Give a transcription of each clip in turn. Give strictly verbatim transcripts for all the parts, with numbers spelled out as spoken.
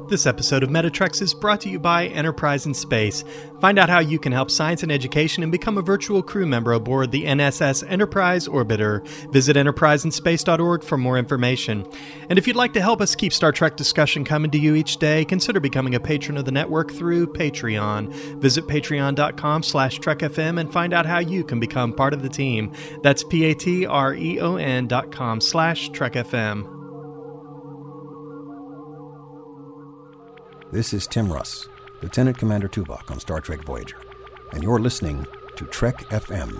This episode of Metatrex is brought to you by Enterprise in Space. Find out how you can help science and education and become a virtual crew member aboard the N S S Enterprise Orbiter. Visit enterprise in space dot org for more information. And if you'd like to help us keep Star Trek discussion coming to you each day, consider becoming a patron of the network through Patreon. Visit patreon.com slash trekfm and find out how you can become part of the team. That's P-A-T-R-E-O-N dot com slash trekfm. This is Tim Russ, Lieutenant Commander Tuvok on Star Trek Voyager, and you're listening to Trek F M.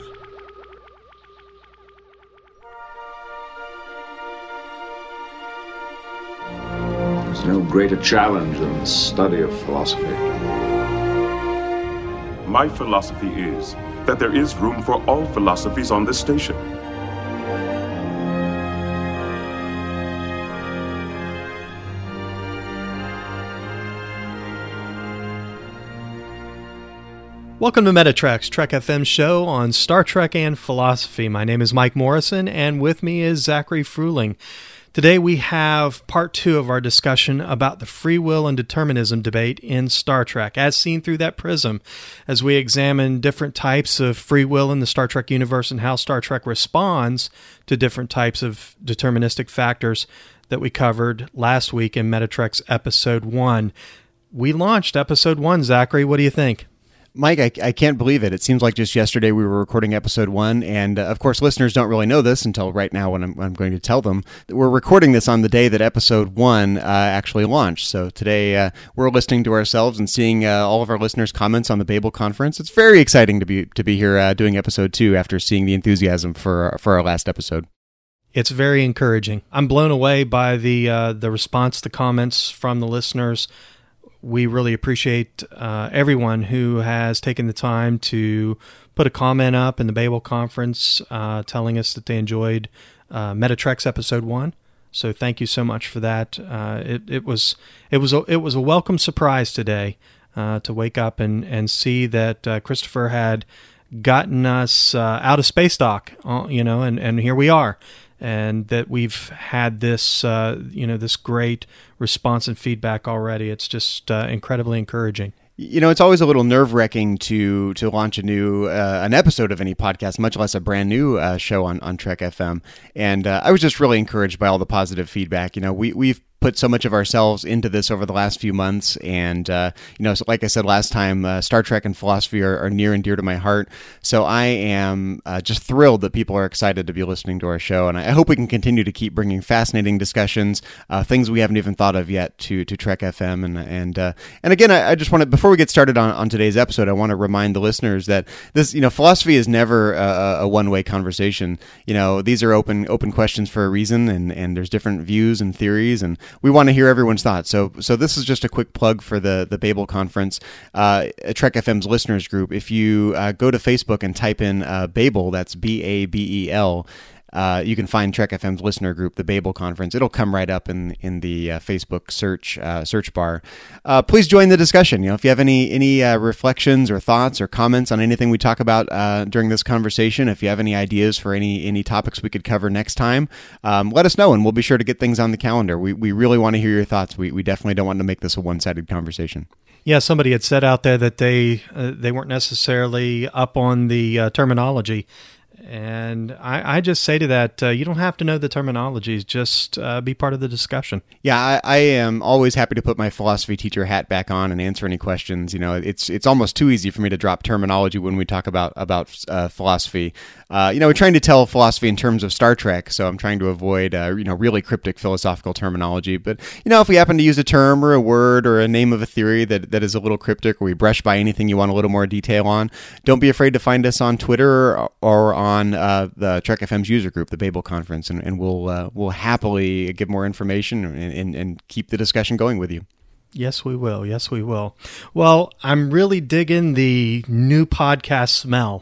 There's no greater challenge than the study of philosophy. My philosophy is that there is room for all philosophies on this station. Welcome to Metatrex, Trek F M show on Star Trek and philosophy. My name is Mike Morrison, and with me is Zachary Fruling. Today we have part two of our discussion about the free will and determinism debate in Star Trek, as seen through that prism, as we examine different types of free will in the Star Trek universe and how Star Trek responds to different types of deterministic factors that we covered last week in Metatrex episode one. We launched episode one, Zachary. What do you think? Mike, I, I can't believe it. It seems like just yesterday we were recording episode one, and uh, of course listeners don't really know this until right now when I'm, when I'm going to tell them. We're recording this on the day that episode one uh, actually launched. So today uh, we're listening to ourselves and seeing uh, all of our listeners' comments on the Babel conference. It's very exciting to be to be here uh, doing episode two after seeing the enthusiasm for for our last episode. It's very encouraging. I'm blown away by the uh, the response, the comments from the listeners. We really appreciate uh, everyone who has taken the time to put a comment up in the Babel conference uh, telling us that they enjoyed uh, Metatrex episode one. So thank you so much for that. Uh, it, it was it was a, it was a welcome surprise today uh, to wake up and, and see that uh, Christopher had gotten us uh, out of space dock, uh, you know, and, and here we are. And that we've had this, uh, you know, this great response and feedback already. It's just uh, incredibly encouraging. You know, it's always a little nerve-wracking to to launch a new uh, an episode of any podcast, much less a brand new uh, show on, on Trek F M. And uh, I was just really encouraged by all the positive feedback. You know, we we've put so much of ourselves into this over the last few months, and uh, you know, so like I said last time, uh, Star Trek and philosophy are, are near and dear to my heart. So I am uh, just thrilled that people are excited to be listening to our show, and I hope we can continue to keep bringing fascinating discussions, uh, things we haven't even thought of yet, to to Trek F M. And and uh, and again, I, I just want to, before we get started on, on today's episode, I want to remind the listeners that this, you know, philosophy is never a, a one-way conversation. You know, these are open open questions for a reason, and and there's different views and theories, and we want to hear everyone's thoughts. So so this is just a quick plug for the, the Babel conference, uh, Trek F M's listeners group. If you uh, go to Facebook and type in uh, Babel, that's B A B E L, Uh, you can find Trek F M's listener group, the Babel Conference. It'll come right up in in the uh, Facebook search uh, search bar. Uh, please join the discussion. You know, if you have any any uh, reflections or thoughts or comments on anything we talk about uh, during this conversation, if you have any ideas for any any topics we could cover next time, um, let us know, and we'll be sure to get things on the calendar. We we really want to hear your thoughts. We we definitely don't want to make this a one-sided conversation. Yeah, somebody had said out there that they uh, they weren't necessarily up on the uh, terminology. And I, I just say to that, uh, you don't have to know the terminologies, just uh, be part of the discussion. Yeah, I, I am always happy to put my philosophy teacher hat back on and answer any questions. You know, it's it's almost too easy for me to drop terminology when we talk about, about uh, philosophy. Uh, you know, we're trying to tell philosophy in terms of Star Trek, so I'm trying to avoid, uh, you know, really cryptic philosophical terminology. But, you know, if we happen to use a term or a word or a name of a theory that, that is a little cryptic, or we brush by anything you want a little more detail on, don't be afraid to find us on Twitter or, or on on uh, the Trek F M's user group, the Babel Conference, and, and we'll uh, we'll happily give more information and, and, and keep the discussion going with you. Yes, we will. Yes, we will. Well, I'm really digging the new podcast smell.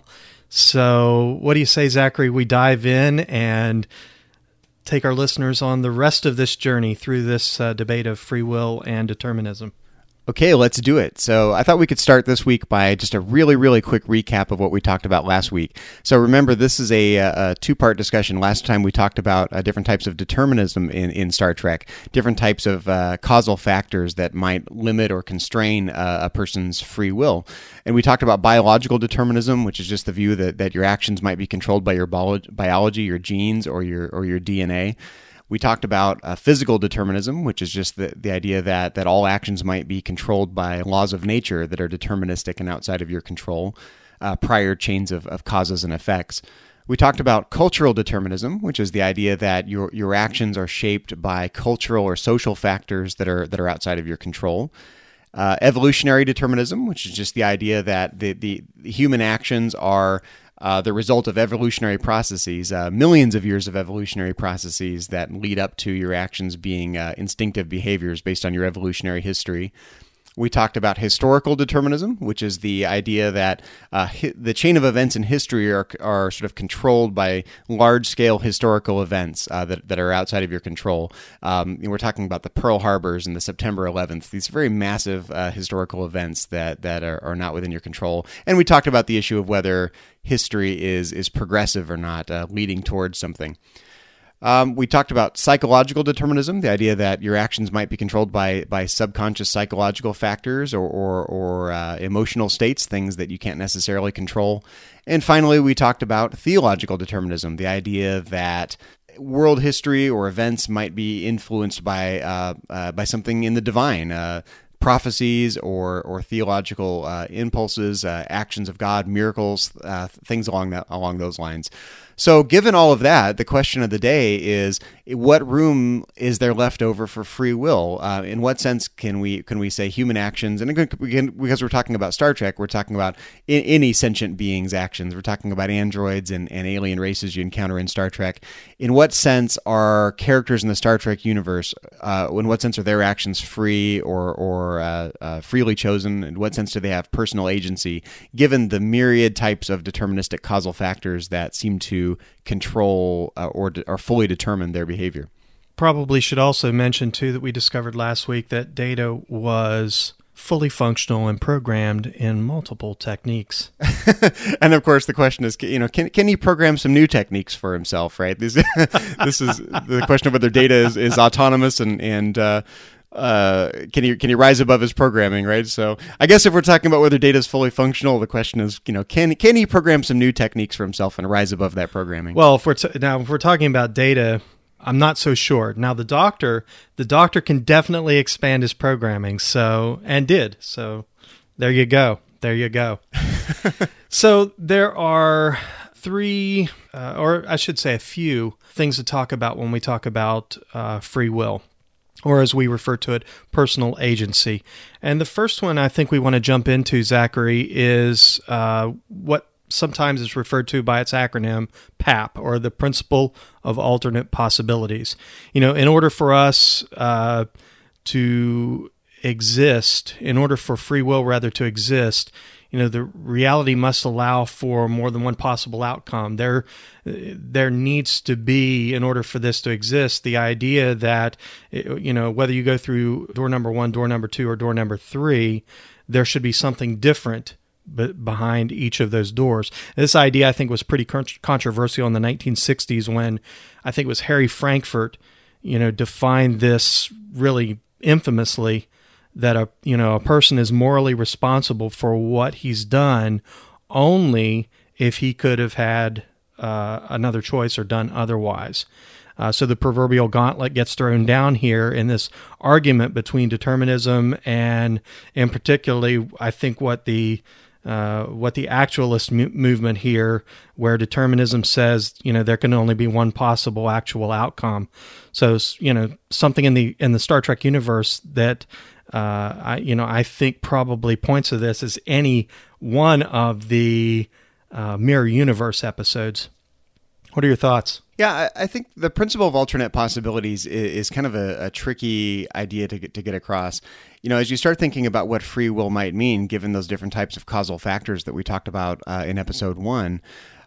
So what do you say, Zachary? We dive in and take our listeners on the rest of this journey through this uh, debate of free will and determinism. Okay, let's do it. So I thought we could start this week by just a really, really quick recap of what we talked about last week. So remember, this is a, a two-part discussion. Last time we talked about uh, different types of determinism in, in Star Trek, different types of uh, causal factors that might limit or constrain uh, a person's free will. And we talked about biological determinism, which is just the view that, that your actions might be controlled by your bio- biology, your genes, or your or your D N A. We talked about uh, physical determinism, which is just the, the idea that, that all actions might be controlled by laws of nature that are deterministic and outside of your control, uh, prior chains of, of causes and effects. We talked about cultural determinism, which is the idea that your your actions are shaped by cultural or social factors that are that are outside of your control. Uh, evolutionary determinism, which is just the idea that the, the, the human actions are Uh, the result of evolutionary processes, uh, millions of years of evolutionary processes that lead up to your actions being uh, instinctive behaviors based on your evolutionary history. We talked about historical determinism, which is the idea that uh, hi- the chain of events in history are, are sort of controlled by large-scale historical events uh, that, that are outside of your control. Um, and we're talking about the Pearl Harbors and the September eleventh, these very massive uh, historical events that, that are, are not within your control. And we talked about the issue of whether history is, is progressive or not, uh, leading towards something. Um, we talked about psychological determinism, the idea that your actions might be controlled by by subconscious psychological factors or or, or uh, emotional states, things that you can't necessarily control. And finally, we talked about theological determinism, the idea that world history or events might be influenced by uh, uh, by something in the divine, uh, prophecies or or theological uh, impulses, uh, actions of God, miracles, uh, things along that along those lines. So given all of that, the question of the day is, what room is there left over for free will? Uh, in what sense can we can we say human actions, and again, because we're talking about Star Trek, we're talking about any sentient being's actions. We're talking about androids and, and alien races you encounter in Star Trek. In what sense are characters in the Star Trek universe, uh, in what sense are their actions free or, or uh, uh, freely chosen? In what sense do they have personal agency, given the myriad types of deterministic causal factors that seem to control uh, or de- or fully determine their behavior? Probably should also mention, too, that we discovered last week that Data was fully functional and programmed in multiple techniques. And of course, the question is, you know, can can he program some new techniques for himself, right? This, this is the question of whether Data is, is autonomous and, and uh, Uh, can he can he rise above his programming, right? So I guess if we're talking about whether Data is fully functional, the question is, you know, can can he program some new techniques for himself and rise above that programming? Well, if we're t- now if we're talking about Data, I'm not so sure. Now the Doctor, the Doctor can definitely expand his programming, so and did. So there you go, there you go. So there are three, uh, or I should say, a few things to talk about when we talk about uh, free will, or as we refer to it, personal agency. And the first one I think we want to jump into, Zachary, is uh, what sometimes is referred to by its acronym, PAP, or the Principle of Alternate Possibilities. You know, in order for us uh, to exist, in order for free will rather to exist, you know, the reality must allow for more than one possible outcome. There, there needs to be, in order for this to exist, the idea that, you know, whether you go through door number one, door number two, or door number three, there should be something different but behind each of those doors. This idea, I think, was pretty controversial in the nineteen sixties when I think it was Harry Frankfurt, you know, defined this really infamously, that a you know a person is morally responsible for what he's done only if he could have had uh, another choice or done otherwise. Uh, so the proverbial gauntlet gets thrown down here in this argument between determinism and, and particularly, I think what the uh, what the actualist mu- movement here, where determinism says, you know, there can only be one possible actual outcome. So, you know, something in the in the Star Trek universe that Uh, I, you know, I think probably points to this as any one of the uh, Mirror Universe episodes. What are your thoughts? Yeah, I, I think the principle of alternate possibilities is, is kind of a, a tricky idea to get to get across. You know, as you start thinking about what free will might mean, given those different types of causal factors that we talked about uh, in episode one,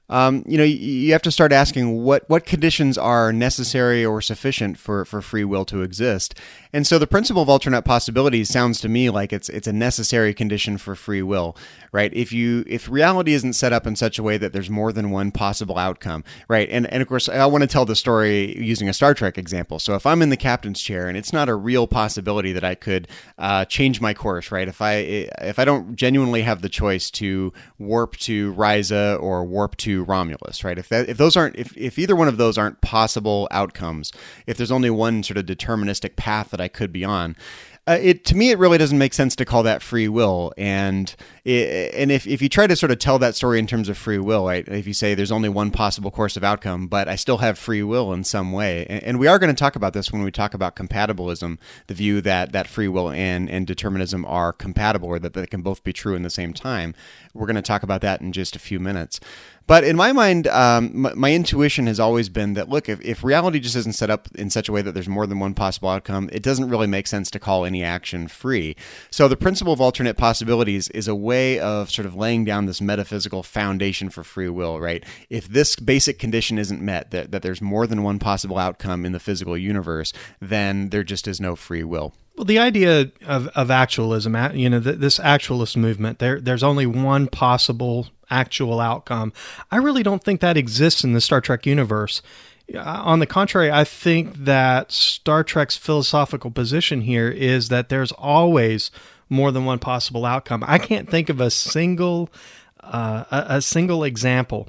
um, you know, you, you have to start asking what, what conditions are necessary or sufficient for, for free will to exist. And so the principle of alternate possibilities sounds to me like it's it's a necessary condition for free will, right? If you if reality isn't set up in such a way that there's more than one possible outcome, right? And and of course, I want to tell the story using a Star Trek example. So if I'm in the captain's chair and it's not a real possibility that I could uh, change my course, right? If I if I don't genuinely have the choice to warp to Risa or warp to Romulus, right? If that if those aren't if if either one of those aren't possible outcomes, if there's only one sort of deterministic path that I could be on, Uh, it to me, it really doesn't make sense to call that free will. And it, and if, if you try to sort of tell that story in terms of free will, right? If you say there's only one possible course of outcome, but I still have free will in some way, and, and we are going to talk about this when we talk about compatibilism, the view that, that free will and, and determinism are compatible, or that they can both be true in the same time. We're going to talk about that in just a few minutes. But in my mind, um, my, my intuition has always been that, look, if, if reality just isn't set up in such a way that there's more than one possible outcome, it doesn't really make sense to call any action free. So the principle of alternate possibilities is a way of sort of laying down this metaphysical foundation for free will, right? If this basic condition isn't met, that, that there's more than one possible outcome in the physical universe, then there just is no free will. Well, the idea of, of actualism, you know, this actualist movement, there there's only one possible actual outcome. I really don't think that exists in the Star Trek universe. On the contrary, I think that Star Trek's philosophical position here is that there's always more than one possible outcome. I can't think of a single uh, a, a single example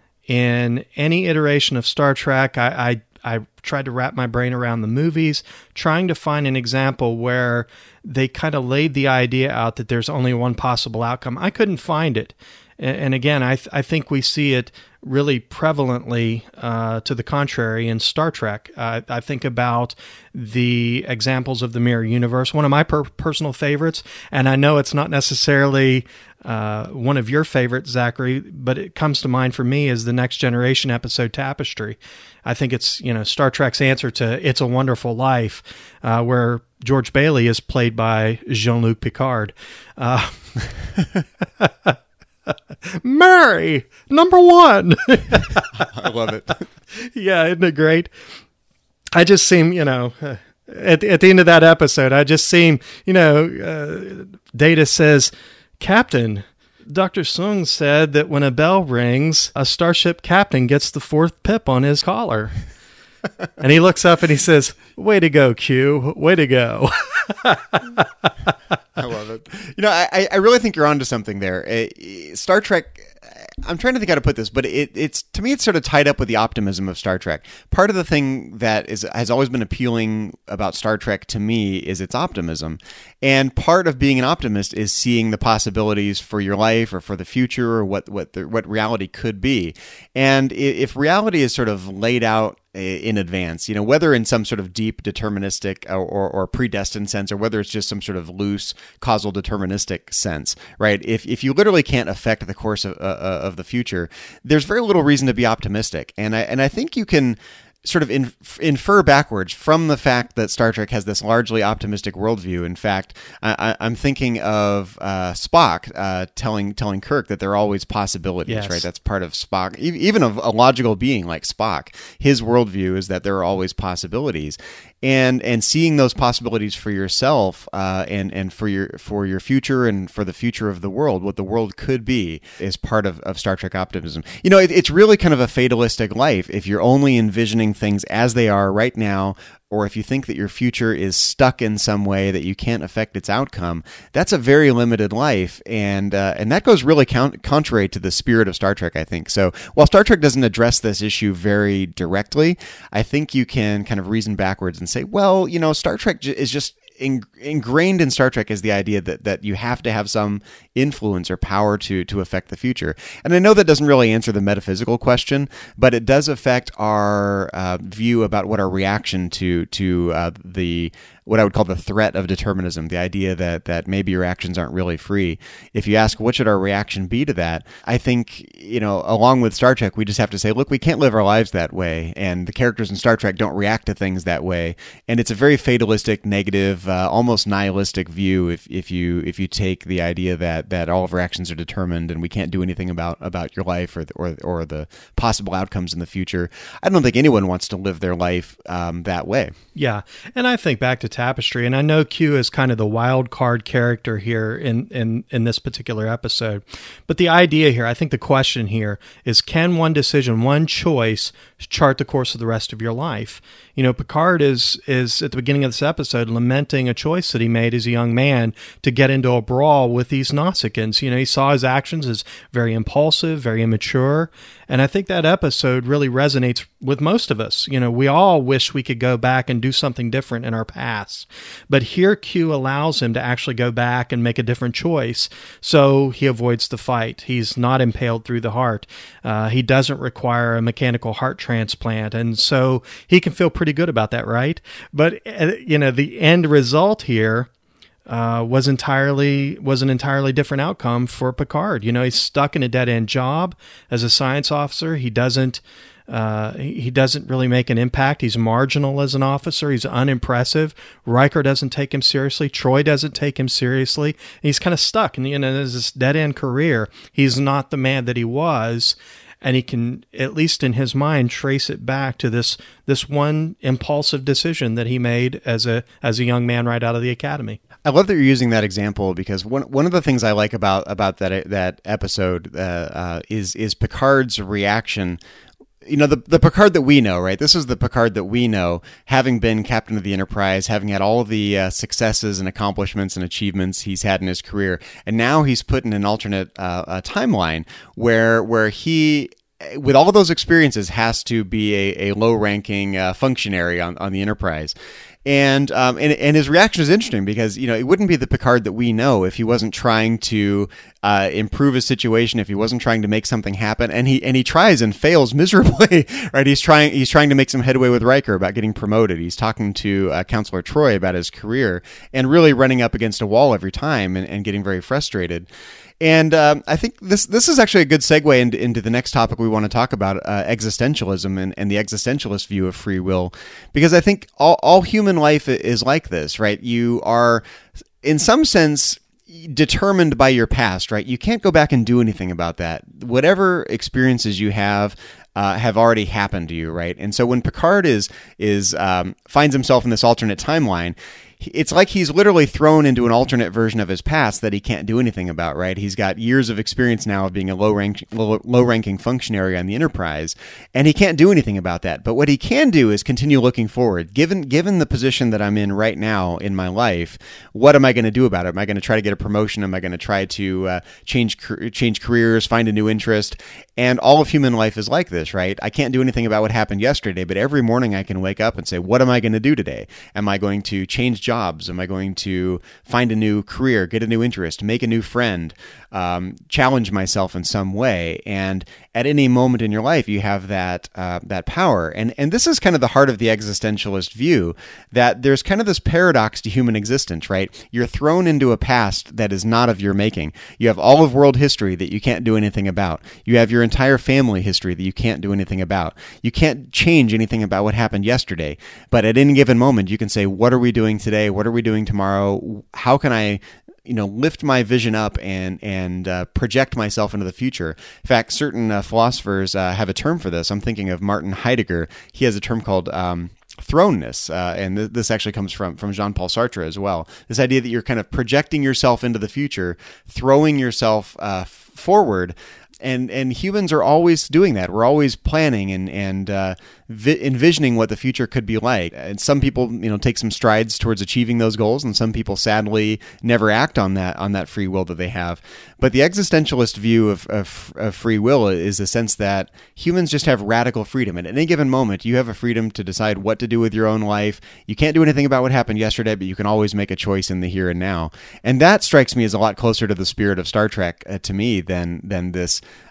in any iteration of Star Trek. I, I I tried to wrap my brain around the movies, trying to find an example where they kind of laid the idea out that there's only one possible outcome. I couldn't find it. And again, I th- I think we see it really prevalently uh, to the contrary in Star Trek. Uh, I think about the examples of the mirror universe. One of my per- personal favorites, and I know it's not necessarily uh, one of your favorites, Zachary, but it comes to mind for me is the Next Generation episode Tapestry. I think it's, you know, Star Trek's answer to It's a Wonderful Life, uh, where George Bailey is played by Jean-Luc Picard. Uh, Mary, number one. I love it. Yeah, isn't it great? I just seem, you know, uh, at, at the end of that episode, I just seem, you know, uh, Data says, Captain, Doctor Sung said that when a bell rings, a starship captain gets the fourth pip on his collar. And he looks up and he says, way to go, Q, way to go. I love it. You know, I, I really think you're onto something there. Uh, Star Trek, I'm trying to think how to put this, but it, it's to me, it's sort of tied up with the optimism of Star Trek. Part of the thing that is has always been appealing about Star Trek to me is its optimism. And part of being an optimist is seeing the possibilities for your life or for the future or what, what, the, what reality could be. And if reality is sort of laid out in advance, you know, whether in some sort of deep deterministic or, or, or predestined sense, or whether it's just some sort of loose causal deterministic sense, right? If if you literally can't affect the course of uh, of the future, there's very little reason to be optimistic. And I and I think you can sort of in, infer backwards from the fact that Star Trek has this largely optimistic worldview. In fact, I, I'm thinking of uh, Spock uh, telling telling Kirk that there are always possibilities, yes. right? That's part of Spock, even of a logical being like Spock. His worldview is that there are always possibilities. And and seeing those possibilities for yourself uh, and and for your for your future and for the future of the world, what the world could be, is part of, of Star Trek optimism. You know, it, it's really kind of a fatalistic life if you're only envisioning things as they are right now, or if you think that your future is stuck in some way that you can't affect its outcome. That's a very limited life, and uh, and that goes really count- contrary to the spirit of Star Trek, I think. So while Star Trek doesn't address this issue very directly, I think you can kind of reason backwards and say, well, you know, Star Trek is just in, ingrained in Star Trek is the idea that, that you have to have some influence or power to to affect the future. And I know that doesn't really answer the metaphysical question, but it does affect our uh, view about what our reaction to to uh, the what I would call the threat of determinism, the idea that that maybe your actions aren't really free. If you ask what should our reaction be to that, I think, you know, along with Star Trek, we just have to say, look, we can't live our lives that way, and the characters in Star Trek don't react to things that way, and it's a very fatalistic, negative, uh, almost nihilistic view if if you if you take the idea that that all of our actions are determined and we can't do anything about about your life or the, or or the possible outcomes in the future. I don't think anyone wants to live their life um, that way. Yeah, and I think back to Tapestry, and I know Q is kind of the wild card character here in, in, in this particular episode. But the idea here, I think the question here is, can one decision, one choice, chart the course of the rest of your life? You know, Picard is, is at the beginning of this episode lamenting a choice that he made as a young man to get into a brawl with these Nausicaans. You know, he saw his actions as very impulsive, very immature, and I think that episode really resonates with most of us. You know, we all wish we could go back and do something different in our past. But here Q allows him to actually go back and make a different choice. So he avoids the fight. He's not impaled through the heart. Uh, he doesn't require a mechanical heart transplant. And so he can feel pretty good about that, right? But, uh, you know, the end result here Uh, was entirely was an entirely different outcome for Picard. You know, he's stuck in a dead end job as a science officer. He doesn't uh, he doesn't really make an impact. He's marginal as an officer. He's unimpressive. Riker doesn't take him seriously. Troy doesn't take him seriously. He's kind of stuck. And you know, there's this dead end career. He's not the man that he was. And he can, at least in his mind, trace it back to this this one impulsive decision that he made as a as a young man right out of the academy. I love that you're using that example, because one one of the things I like about about that that episode uh, uh, is is Picard's reaction. You know, the the Picard that we know, right? This is the Picard that we know, having been captain of the Enterprise, having had all of the uh, successes and accomplishments and achievements he's had in his career, and now he's put in an alternate uh, uh, timeline where where he, with all of those experiences, has to be a, a low-ranking uh, functionary on, on the Enterprise. And, um, and and his reaction is interesting because, you know, it wouldn't be the Picard that we know if he wasn't trying to uh, improve his situation, if he wasn't trying to make something happen. And he and he tries and fails miserably, right? He's trying he's trying to make some headway with Riker about getting promoted. He's talking to uh, Counselor Troy about his career and really running up against a wall every time and, and getting very frustrated. And um, I think this this is actually a good segue into, into the next topic we want to talk about, uh, existentialism and, and the existentialist view of free will, because I think all, all human life is like this, right? You are, in some sense, determined by your past, right? You can't go back and do anything about that. Whatever experiences you have uh, have already happened to you, right? And so when Picard is is um, finds himself in this alternate timeline, it's like he's literally thrown into an alternate version of his past that he can't do anything about, right? He's got years of experience now of being a low-rank, low, low-ranking functionary on the Enterprise, and he can't do anything about that. But what he can do is continue looking forward. Given given the position that I'm in right now in my life, what am I going to do about it? Am I going to try to get a promotion? Am I going to try to uh, change change careers, find a new interest? And all of human life is like this, right? I can't do anything about what happened yesterday, but every morning I can wake up and say, what am I going to do today? Am I going to change jobs? Am I going to find a new career, get a new interest, make a new friend, um, challenge myself in some way? And at any moment in your life, you have that uh, that power. And and this is kind of the heart of the existentialist view, that there's kind of this paradox to human existence, right? You're thrown into a past that is not of your making. You have all of world history that you can't do anything about. You have your entire family history that you can't do anything about. You can't change anything about what happened yesterday. But at any given moment, you can say, what are we doing today? What are we doing tomorrow? How can I, you know, lift my vision up and and uh, project myself into the future? In fact, certain uh, philosophers uh, have a term for this. I'm thinking of Martin Heidegger. He has a term called um, thrownness, uh, and th- this actually comes from from Jean-Paul Sartre as well. This idea that you're kind of projecting yourself into the future, throwing yourself uh, f- forward. And and humans are always doing that. We're always planning and and uh, vi- envisioning what the future could be like. And some people, you know, take some strides towards achieving those goals, and some people sadly never act on that on that free will that they have. But the existentialist view of, of, of free will is the sense that humans just have radical freedom. At any given moment, you have a freedom to decide what to do with your own life. You can't do anything about what happened yesterday, but you can always make a choice in the here and now. And that strikes me as a lot closer to the spirit of Star Trek uh, to me than than this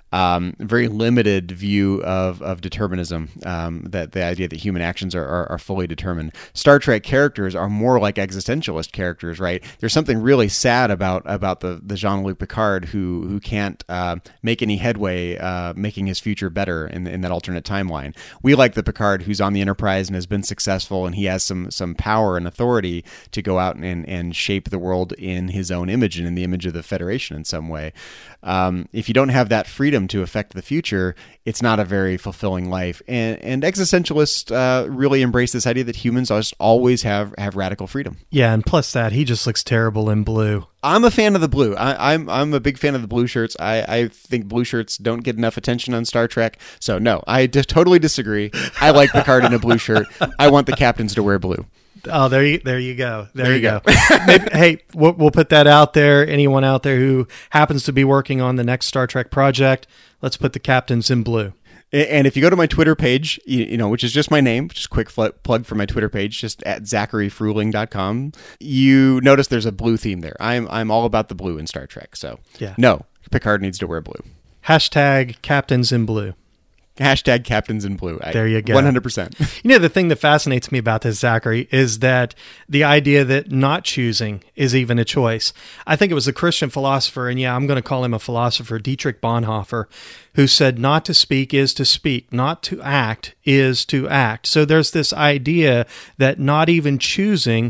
um, very limited view of, of determinism, um, that the idea that human actions are, are, are fully determined. Star Trek characters are more like existentialist characters, right? There's something really sad about about the, the Jean-Luc Picard who who can't uh, make any headway uh, making his future better in, in that alternate timeline. We like the Picard who's on the Enterprise and has been successful, and he has some some power and authority to go out and, and shape the world in his own image and in the image of the Federation in some way. Um, if you don't have that freedom to affect the future, it's not a very fulfilling life. And, and existentialists uh, really embrace this idea that humans just always have, have radical freedom. Yeah, and plus that, he just looks terrible in blue. I'm a fan of the blue. I, I'm I'm a big fan of the blue shirts. I, I think blue shirts don't get enough attention on Star Trek. So no, I just totally disagree. I like Picard in a blue shirt. I want the captains to wear blue. Oh, there you there you go. There, There you you go. Maybe, hey, we'll, we'll put that out there. Anyone out there who happens to be working on the next Star Trek project, let's put the captains in blue. And if you go to my Twitter page, you, you know, which is just my name, just a quick fl- plug for my Twitter page, just at zachary fruling dot com, you notice there's a blue theme there. I'm I'm all about the blue in Star Trek. So Yeah. no, Picard needs to wear blue. Hashtag captains in blue. Hashtag captains in blue. I, There you go. one hundred percent. You know, the thing that fascinates me about this, Zachary, is that the idea that not choosing is even a choice. I think it was a Christian philosopher, and yeah, I'm going to call him a philosopher, Dietrich Bonhoeffer, who said, not to speak is to speak, not to act is to act. So there's this idea that not even choosing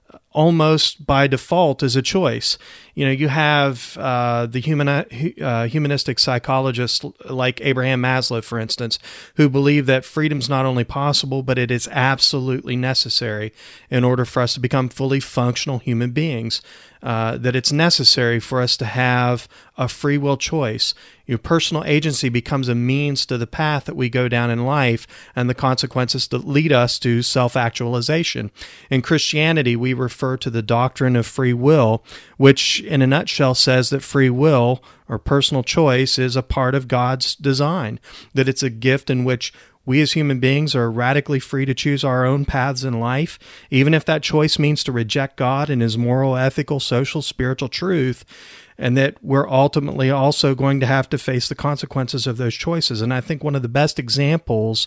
almost by default is a choice. You know, you have uh, the human, uh, humanistic psychologists like Abraham Maslow, for instance, who believe that freedom's not only possible, but it is absolutely necessary in order for us to become fully functional human beings. Uh, that it's necessary for us to have a free will choice. Your personal agency becomes a means to the path that we go down in life and the consequences that lead us to self-actualization. In Christianity, we refer to the doctrine of free will, which in a nutshell says that free will or personal choice is a part of God's design, that it's a gift in which we as human beings are radically free to choose our own paths in life, even if that choice means to reject God and His moral, ethical, social, spiritual truth, and that we're ultimately also going to have to face the consequences of those choices. And I think one of the best examples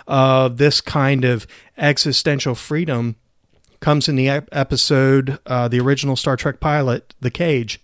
of this kind of existential freedom comes in the episode, uh, the original Star Trek pilot, The Cage,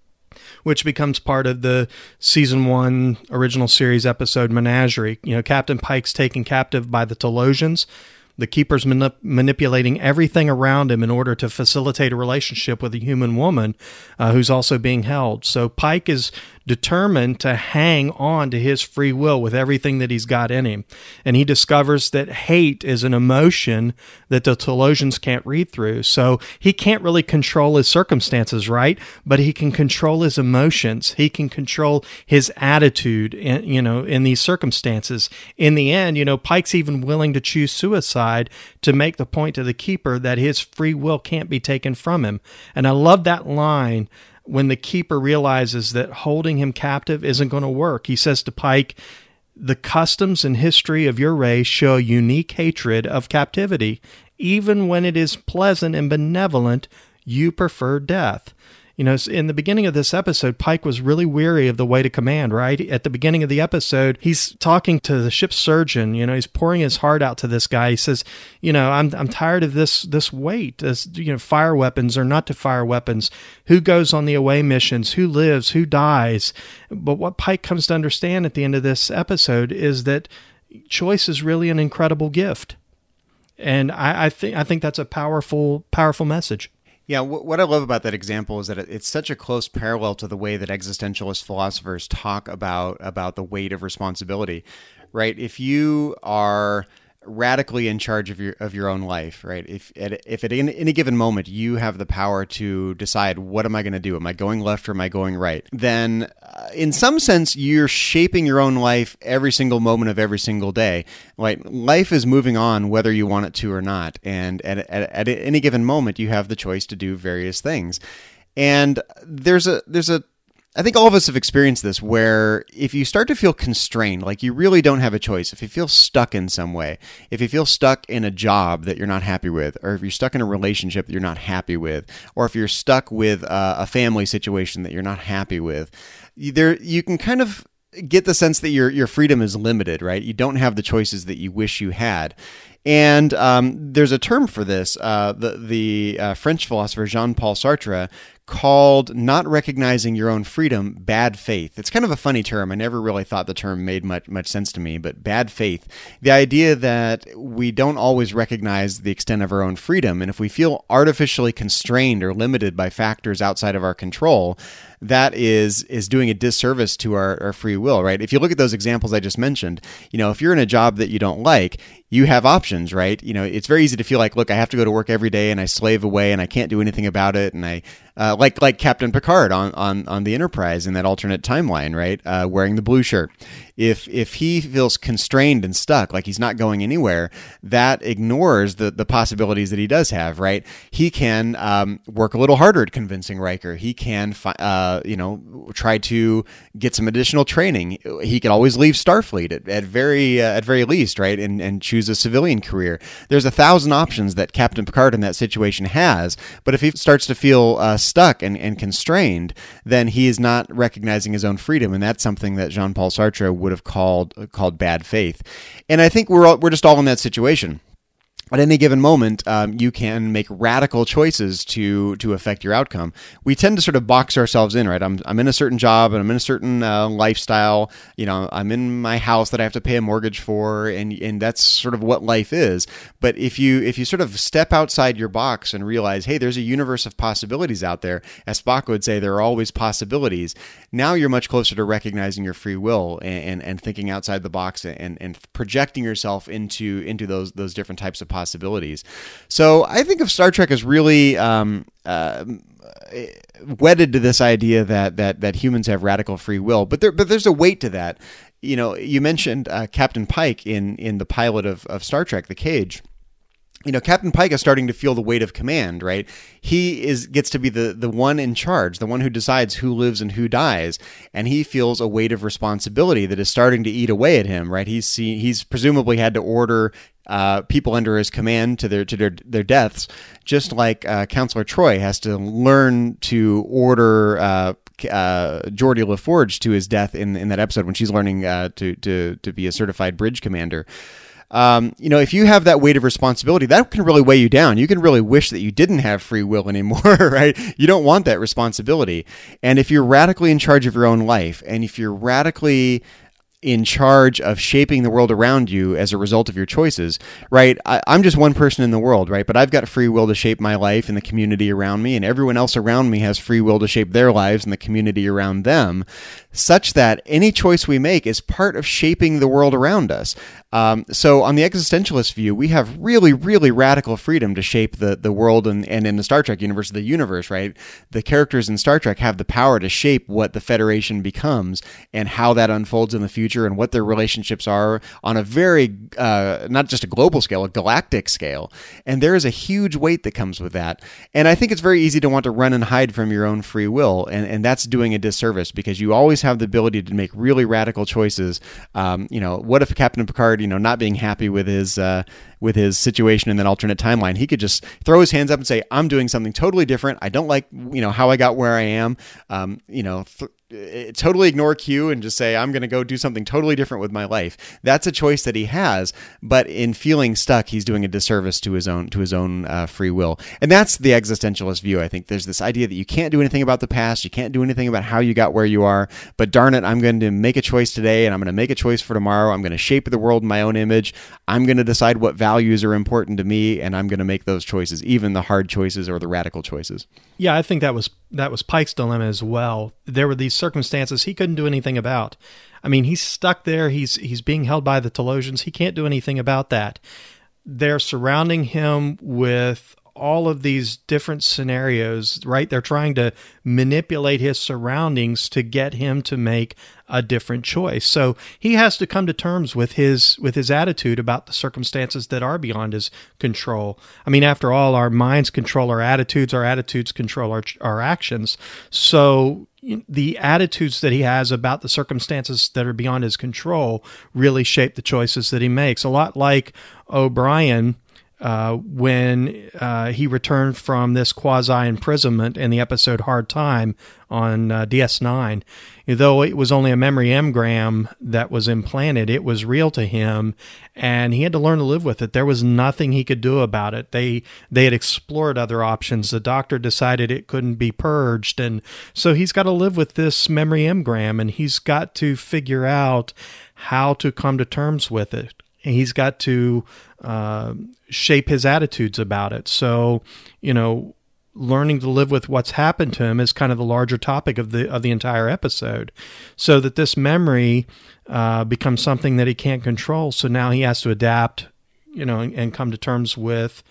which becomes part of the season one original series episode Menagerie. You know, Captain Pike's taken captive by the Talosians. The Keeper's manip- manipulating everything around him in order to facilitate a relationship with a human woman uh, who's also being held. So Pike is determined to hang on to his free will with everything that he's got in him. And he discovers that hate is an emotion that the Talosians can't read through. So he can't really control his circumstances, right? But he can control his emotions. He can control his attitude, in, you know, in these circumstances. In the end, you know, Pike's even willing to choose suicide to make the point to the Keeper that his free will can't be taken from him. And I love that line when the Keeper realizes that holding him captive isn't going to work. He says to Pike, "The customs and history of your race show a unique hatred of captivity. Even when it is pleasant and benevolent, you prefer death." You know, in the beginning of this episode, Pike was really weary of the weight of command, right? At the beginning of the episode, he's talking to the ship's surgeon. You know, he's pouring his heart out to this guy. He says, you know, I'm I'm tired of this this weight. This, you know, fire weapons or not to fire weapons. Who goes on the away missions? Who lives? Who dies? But what Pike comes to understand at the end of this episode is that choice is really an incredible gift. And I, I think I think that's a powerful, powerful message. Yeah, what I love about that example is that it's such a close parallel to the way that existentialist philosophers talk about about the weight of responsibility, right? If you are radically in charge of your of your own life, right? If at, if at any given moment you have the power to decide, what am I going to do? Am I going left or am I going right? Then uh, in some sense, you're shaping your own life every single moment of every single day. Like, life is moving on whether you want it to or not. And at, at, at any given moment, you have the choice to do various things. And there's a there's a I think all of us have experienced this, where if you start to feel constrained, like you really don't have a choice, if you feel stuck in some way, if you feel stuck in a job that you're not happy with, or if you're stuck in a relationship that you're not happy with, or if you're stuck with a, a family situation that you're not happy with, there you can kind of get the sense that your your freedom is limited, right? You don't have the choices that you wish you had. And um, there's a term for this. Uh, the the uh, French philosopher Jean-Paul Sartre called not recognizing your own freedom bad faith. It's kind of a funny term. I never really thought the term made much much sense to me, but bad faith. The idea that we don't always recognize the extent of our own freedom, and if we feel artificially constrained or limited by factors outside of our control, that is is doing a disservice to our, our free will, right? If you look at those examples I just mentioned, you know, if you're in a job that you don't like, you have options, right? You know, it's very easy to feel like, look, I have to go to work every day and I slave away and I can't do anything about it. And I, uh, like like Captain Picard on, on, on the Enterprise in that alternate timeline, right? Uh, wearing the blue shirt. If if he feels constrained and stuck, like he's not going anywhere, that ignores the, the possibilities that he does have, right? He can um, work a little harder at convincing Riker. He can, fi- uh, you know, try to get some additional training. He could always leave Starfleet at, at very uh, at very least, right? And and choose a civilian career. There's a thousand options that Captain Picard in that situation has, but if he starts to feel uh, stuck and, and constrained, then he is not recognizing his own freedom, and that's something that Jean-Paul Sartre would have called called bad faith. And I think we're all, we're just all in that situation. At any given moment, um, you can make radical choices to to affect your outcome. We tend to sort of box ourselves in, right? I'm I'm in a certain job and I'm in a certain uh, lifestyle. You know, I'm in my house that I have to pay a mortgage for, and and that's sort of what life is. But if you if you sort of step outside your box and realize, hey, there's a universe of possibilities out there, as Spock would say, there are always possibilities. Now you're much closer to recognizing your free will and and, and thinking outside the box and and projecting yourself into into those those different types of possibilities. possibilities. So I think of Star Trek as really um, uh, wedded to this idea that that that humans have radical free will, but there but there's a weight to that. You know, you mentioned uh, Captain Pike in in the pilot of, of Star Trek, The Cage. You know, Captain Pike is starting to feel the weight of command, right? He is gets to be the, the one in charge, the one who decides who lives and who dies, and he feels a weight of responsibility that is starting to eat away at him, right? He's seen, he's presumably had to order uh, people under his command to their to their their deaths, just like uh, Counselor Troi has to learn to order uh, uh, Geordi LaForge to his death in in that episode when she's learning uh, to to to be a certified bridge commander. Um, you know, if you have that weight of responsibility, that can really weigh you down. You can really wish that you didn't have free will anymore, right? You don't want that responsibility. And if you're radically in charge of your own life, and if you're radically in charge of shaping the world around you as a result of your choices, right? I, I'm just one person in the world, right? But I've got free will to shape my life and the community around me, and everyone else around me has free will to shape their lives and the community around them, such that any choice we make is part of shaping the world around us. Um, so on the existentialist view, we have really, really radical freedom to shape the, the world, and, and in the Star Trek universe, the universe, right? The characters in Star Trek have the power to shape what the Federation becomes and how that unfolds in the future, and what their relationships are on a very, uh, not just a global scale, a galactic scale. And there is a huge weight that comes with that. And I think it's very easy to want to run and hide from your own free will. And, and that's doing a disservice, because you always have the ability to make really radical choices. Um, you know, what if Captain Picard, you know, not being happy with his, uh, with his situation in that alternate timeline, he could just throw his hands up and say, I'm doing something totally different. I don't like, you know, how I got where I am. Um, you know, th- totally ignore Q and just say, I'm going to go do something totally different with my life. That's a choice that he has, but in feeling stuck, he's doing a disservice to his own to his own uh, free will. And that's the existentialist view. I think there's this idea that you can't do anything about the past, you can't do anything about how you got where you are, but darn it, I'm going to make a choice today, and I'm going to make a choice for tomorrow. I'm going to shape the world in my own image. I'm going to decide what values are important to me, and I'm going to make those choices, even the hard choices or the radical choices. Yeah, I think that was that was Pike's dilemma as well. There were these circumstances he couldn't do anything about. I mean, he's stuck there. He's he's being held by the Talosians. He can't do anything about that. They're surrounding him with all of these different scenarios, right? They're trying to manipulate his surroundings to get him to make a different choice. So he has to come to terms with his with his attitude about the circumstances that are beyond his control. I mean, after all, our minds control our attitudes, our attitudes control our our actions. So the attitudes that he has about the circumstances that are beyond his control really shape the choices that he makes. A lot like O'Brien uh, when uh, he returned from this quasi-imprisonment in the episode Hard Time on uh, D S nine. Though it was only a memory engram that was implanted, it was real to him, and he had to learn to live with it. There was nothing he could do about it. They they had explored other options. The doctor decided it couldn't be purged, and so he's got to live with this memory engram, and he's got to figure out how to come to terms with it. And he's got to uh, shape his attitudes about it. So, you know, learning to live with what's happened to him is kind of the larger topic of the of the entire episode, so that this memory uh, becomes something that he can't control. So now he has to adapt, you know, and, and come to terms with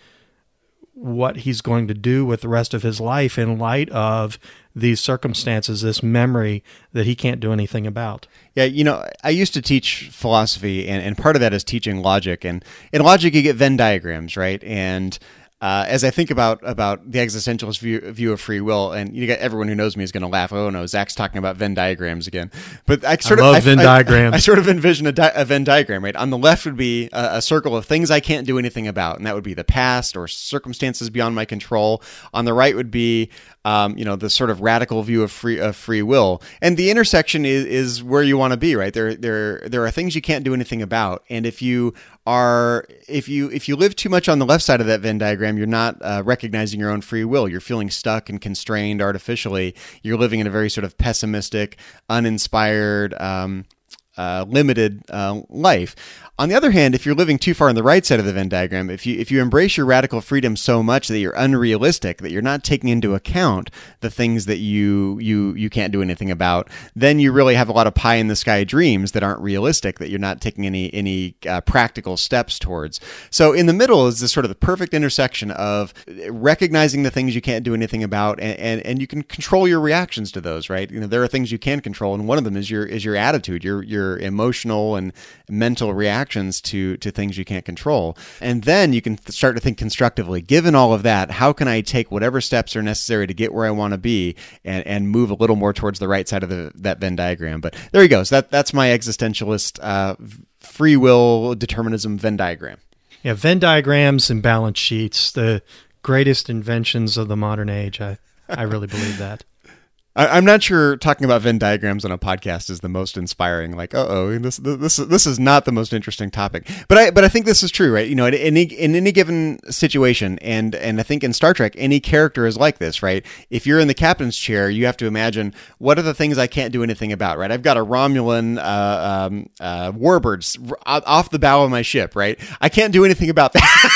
what he's going to do with the rest of his life in light of these circumstances, this memory that he can't do anything about. Yeah, you know, I used to teach philosophy, and, and part of that is teaching logic. And in logic, you get Venn diagrams, right? And Uh, as I think about about the existentialist view, view of free will, and you got everyone who knows me is going to laugh. Oh no, Zach's talking about Venn diagrams again. But I sort I of love I, Venn I, diagrams. I, I sort of envision a, di- a Venn diagram. Right on the left would be a, a circle of things I can't do anything about, and that would be the past or circumstances beyond my control. On the right would be um, you know, the sort of radical view of free of free will, and the intersection is is where you want to be. Right there, there there are things you can't do anything about, and if you are if you if you live too much on the left side of that Venn diagram, you're not uh, recognizing your own free will. You're feeling stuck and constrained artificially. You're living in a very sort of pessimistic, uninspired, um, uh, limited uh, life. On the other hand, if you're living too far on the right side of the Venn diagram, if you if you embrace your radical freedom so much that you're unrealistic, that you're not taking into account the things that you you you can't do anything about, then you really have a lot of pie in the sky dreams that aren't realistic, that you're not taking any any uh, practical steps towards. So in the middle is this sort of the perfect intersection of recognizing the things you can't do anything about, and, and, and you can control your reactions to those, right? You know, there are things you can control, and one of them is your is your attitude, your your emotional and mental reactions to to things you can't control. And then you can start to think constructively. Given all of that, how can I take whatever steps are necessary to get where I want to be, and, and move a little more towards the right side of the, that Venn diagram? But there you go. So that that's my existentialist uh, free will determinism Venn diagram. Yeah, Venn diagrams and balance sheets, the greatest inventions of the modern age. I, I really believe that. I'm not sure talking about Venn diagrams on a podcast is the most inspiring. Like, uh oh, this this this is not the most interesting topic. But I but I think this is true, right? You know, in any in any given situation, and and I think in Star Trek, any character is like this, right? If you're in the captain's chair, you have to imagine, what are the things I can't do anything about, right? I've got a Romulan uh, um, uh, warbirds off the bow of my ship, right? I can't do anything about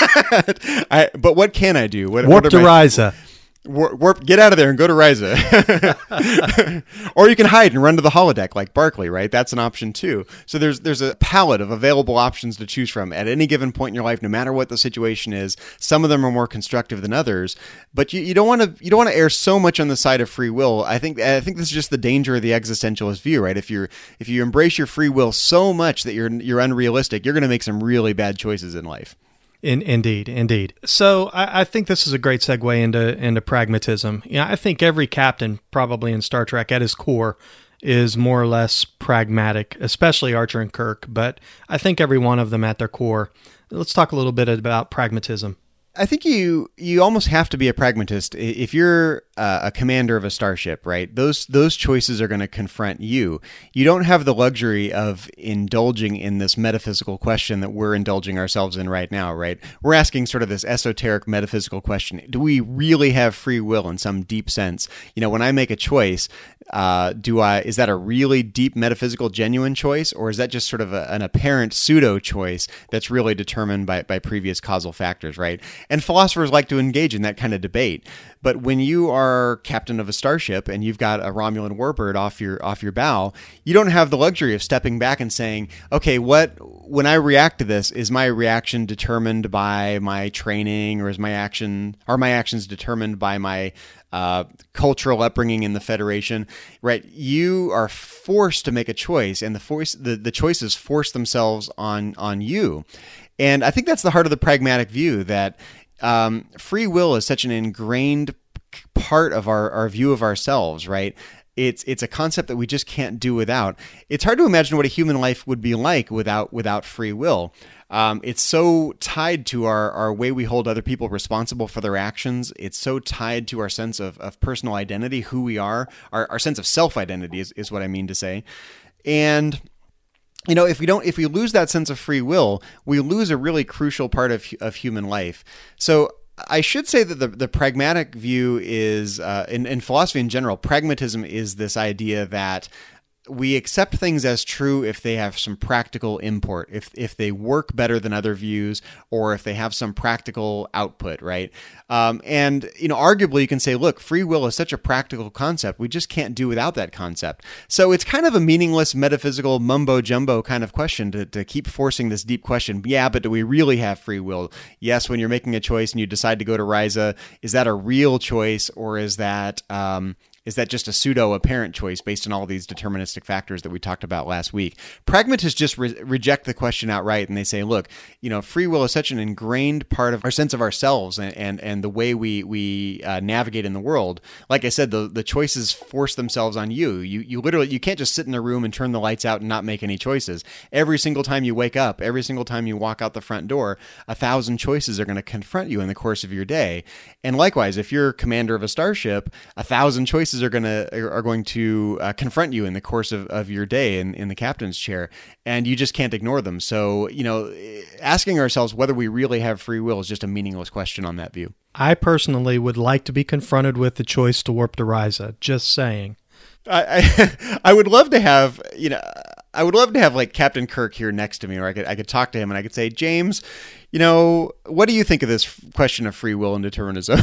that. I, but what can I do? What, Warp what to my, Risa. Warp, get out of there and go to Risa. Or you can hide and run to the holodeck like Barclay, right? That's an option too. So there's there's a palette of available options to choose from at any given point in your life, no matter what the situation is. Some of them are more constructive than others, but you, you don't want to you don't want to err so much on the side of free will. I think I think this is just the danger of the existentialist view, right? If you're if you embrace your free will so much that you're you're unrealistic, you're going to make some really bad choices in life. In, indeed, indeed. So I, I think this is a great segue into into pragmatism. Yeah, I think every captain, probably in Star Trek, at his core, is more or less pragmatic, especially Archer and Kirk. But I think every one of them at their core. Let's talk a little bit about pragmatism. I think you you almost have to be a pragmatist if you're uh, a commander of a starship, right? Those those choices are going to confront you. You don't have the luxury of indulging in this metaphysical question that we're indulging ourselves in right now, right? We're asking sort of this esoteric metaphysical question: do we really have free will in some deep sense? You know, when I make a choice, uh, do I is that a really deep metaphysical, genuine choice, or is that just sort of a, an apparent pseudo choice that's really determined by by previous causal factors, right? And philosophers like to engage in that kind of debate. But when you are captain of a starship and you've got a Romulan warbird off your off your bow, you don't have the luxury of stepping back and saying, okay, what when I react to this, is my reaction determined by my training, or is my action are my actions determined by my uh, cultural upbringing in the Federation? Right? You are forced to make a choice, and the force the, the choices force themselves on on you. And I think that's the heart of the pragmatic view, that um, free will is such an ingrained part of our, our view of ourselves, right? It's it's a concept that we just can't do without. It's hard to imagine what a human life would be like without without free will. Um, it's so tied to our, our way we hold other people responsible for their actions. It's so tied to our sense of, of personal identity, who we are, our, our sense of self-identity is, is what I mean to say. And you know, if we don't, if we lose that sense of free will, we lose a really crucial part of of human life. So I should say that the, the pragmatic view is, uh, in, in philosophy in general, pragmatism is this idea that we accept things as true if they have some practical import, if if they work better than other views, or if they have some practical output, right? Um, and, you know, arguably you can say, look, free will is such a practical concept, we just can't do without that concept. So it's kind of a meaningless, metaphysical, mumbo-jumbo kind of question to, to keep forcing this deep question. Yeah, but do we really have free will? Yes, when you're making a choice and you decide to go to Ryza, is that a real choice, or is that... Um, Is that just a pseudo-apparent choice based on all these deterministic factors that we talked about last week? Pragmatists just re- reject the question outright, and they say, look, you know, free will is such an ingrained part of our sense of ourselves and and, and the way we we uh, navigate in the world. Like I said, the, the choices force themselves on you. You you literally, you can't just sit in a room and turn the lights out and not make any choices. Every single time you wake up, every single time you walk out the front door, a thousand choices are going to confront you in the course of your day. And likewise, if you're commander of a starship, a thousand choices are going to are going to uh, confront you in the course of, of your day in, in the captain's chair, and you just can't ignore them. So, you know, asking ourselves whether we really have free will is just a meaningless question on that view. I personally would like to be confronted with the choice to warp to Ryza. Just saying. I, I I would love to have, you know, I would love to have like Captain Kirk here next to me, or I could I could talk to him and I could say, James, you know, what do you think of this question of free will and determinism?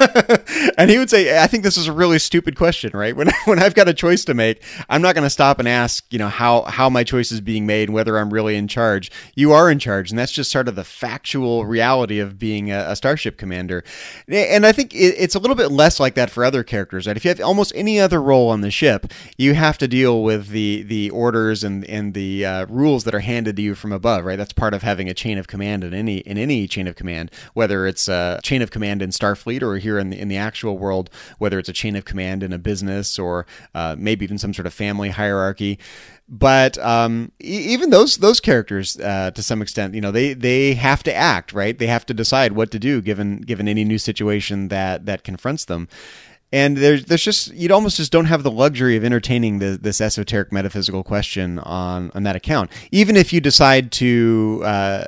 And he would say, I think this is a really stupid question, right? When when I've got a choice to make, I'm not going to stop and ask, you know, how, how my choice is being made and whether I'm really in charge. You are in charge, and that's just sort of the factual reality of being a, a starship commander. And I think it, it's a little bit less like that for other characters, right? If you have almost any other role on the ship, you have to deal with the the orders and and the uh, rules that are handed to you from above, right? That's part of having a chain of command in any in any chain of command, whether it's a chain of command in Starfleet or here in the in the actual world, whether it's a chain of command in a business or uh, maybe even some sort of family hierarchy. But um, e- even those those characters, uh, to some extent, you know, they they have to act, right? They have to decide what to do given given any new situation that that confronts them. And there's there's just, you'd almost just don't have the luxury of entertaining the, this esoteric metaphysical question on, on that account. Even if you decide to uh,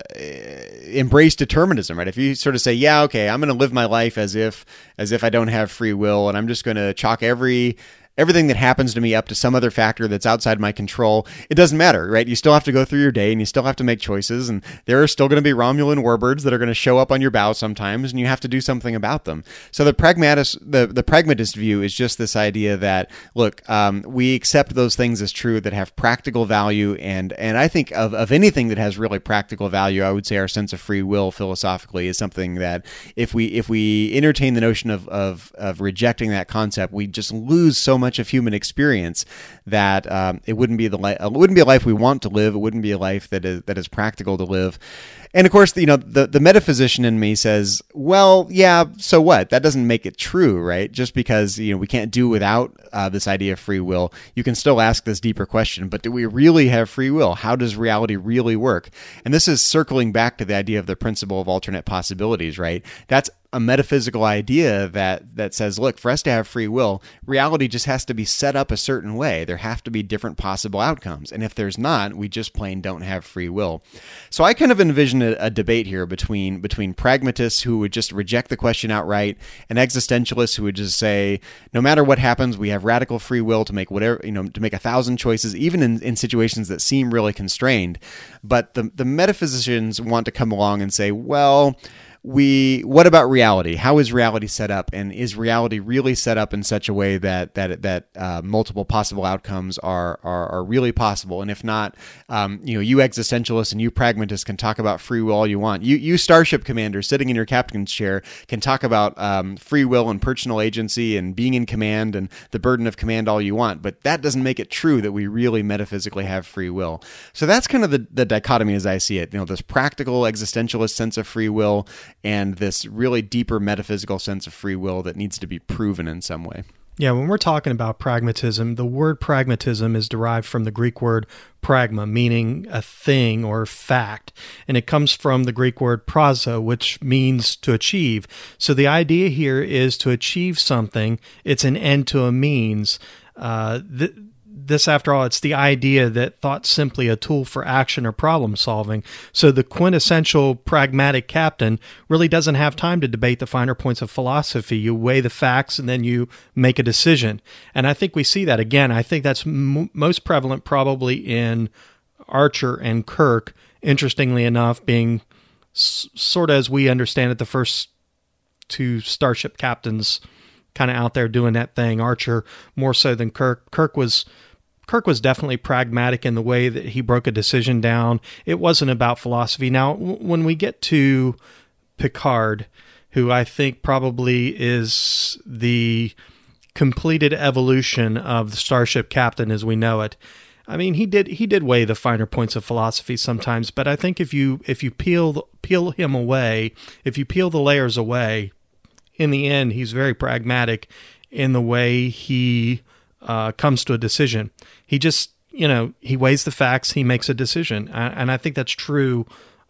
embrace determinism, right? If you sort of say, yeah, okay, I'm going to live my life as if as if I don't have free will, and I'm just going to chalk every everything that happens to me up to some other factor that's outside my control, it doesn't matter, right? You still have to go through your day and you still have to make choices, and there are still going to be Romulan warbirds that are going to show up on your bow sometimes, and you have to do something about them. So the pragmatist, the, the pragmatist view is just this idea that, look, um, we accept those things as true that have practical value, and and I think of, of anything that has really practical value, I would say our sense of free will philosophically is something that if we if we entertain the notion of of, of rejecting that concept, we just lose so much much of human experience that um, it wouldn't be the li- it wouldn't be a life we want to live. It wouldn't be a life that is that is practical to live. And of course, you know, the the metaphysician in me says, well, yeah, so what? That doesn't make it true, right? Just because, you know, we can't do without uh, this idea of free will, you can still ask this deeper question. But do we really have free will? How does reality really work? And this is circling back to the idea of the principle of alternate possibilities, right? That's a metaphysical idea that that says, look, for us to have free will, reality just has to be set up a certain way. There have to be different possible outcomes. And if there's not, we just plain don't have free will. So I kind of envision a, a debate here between between pragmatists who would just reject the question outright and existentialists who would just say, no matter what happens, we have radical free will to make whatever, you know, to make a thousand choices, even in, in situations that seem really constrained. But the the metaphysicians want to come along and say, well, we what about reality? How is reality set up, and is reality really set up in such a way that that that uh, multiple possible outcomes are, are are really possible? And if not, um, you know, you existentialists and you pragmatists can talk about free will all you want. You you starship commanders sitting in your captain's chair can talk about um, free will and personal agency and being in command and the burden of command all you want, but that doesn't make it true that we really metaphysically have free will. So that's kind of the the dichotomy as I see it. You know, this practical existentialist sense of free will and this really deeper metaphysical sense of free will that needs to be proven in some way. Yeah, when we're talking about pragmatism, the word pragmatism is derived from the Greek word pragma, meaning a thing or fact. And it comes from the Greek word prazo, which means to achieve. So the idea here is to achieve something. It's an end to a means. Uh, th- This, after all, it's the idea that thought's simply a tool for action or problem solving. So the quintessential pragmatic captain really doesn't have time to debate the finer points of philosophy. You weigh the facts and then you make a decision. And I think we see that again. I think that's m- most prevalent probably in Archer and Kirk, interestingly enough, being s- sort of, as we understand it, the first two starship captains kind of out there doing that thing. Archer more so than Kirk. Kirk was... Kirk was definitely pragmatic in the way that he broke a decision down. It wasn't about philosophy. Now, w- when we get to Picard, who I think probably is the completed evolution of the starship captain as we know it, I mean, he did he did weigh the finer points of philosophy sometimes. But I think if you if you peel peel him away, if you peel the layers away, in the end, he's very pragmatic in the way he Uh, comes to a decision. He just, you know, he weighs the facts, he makes a decision. And I think that's true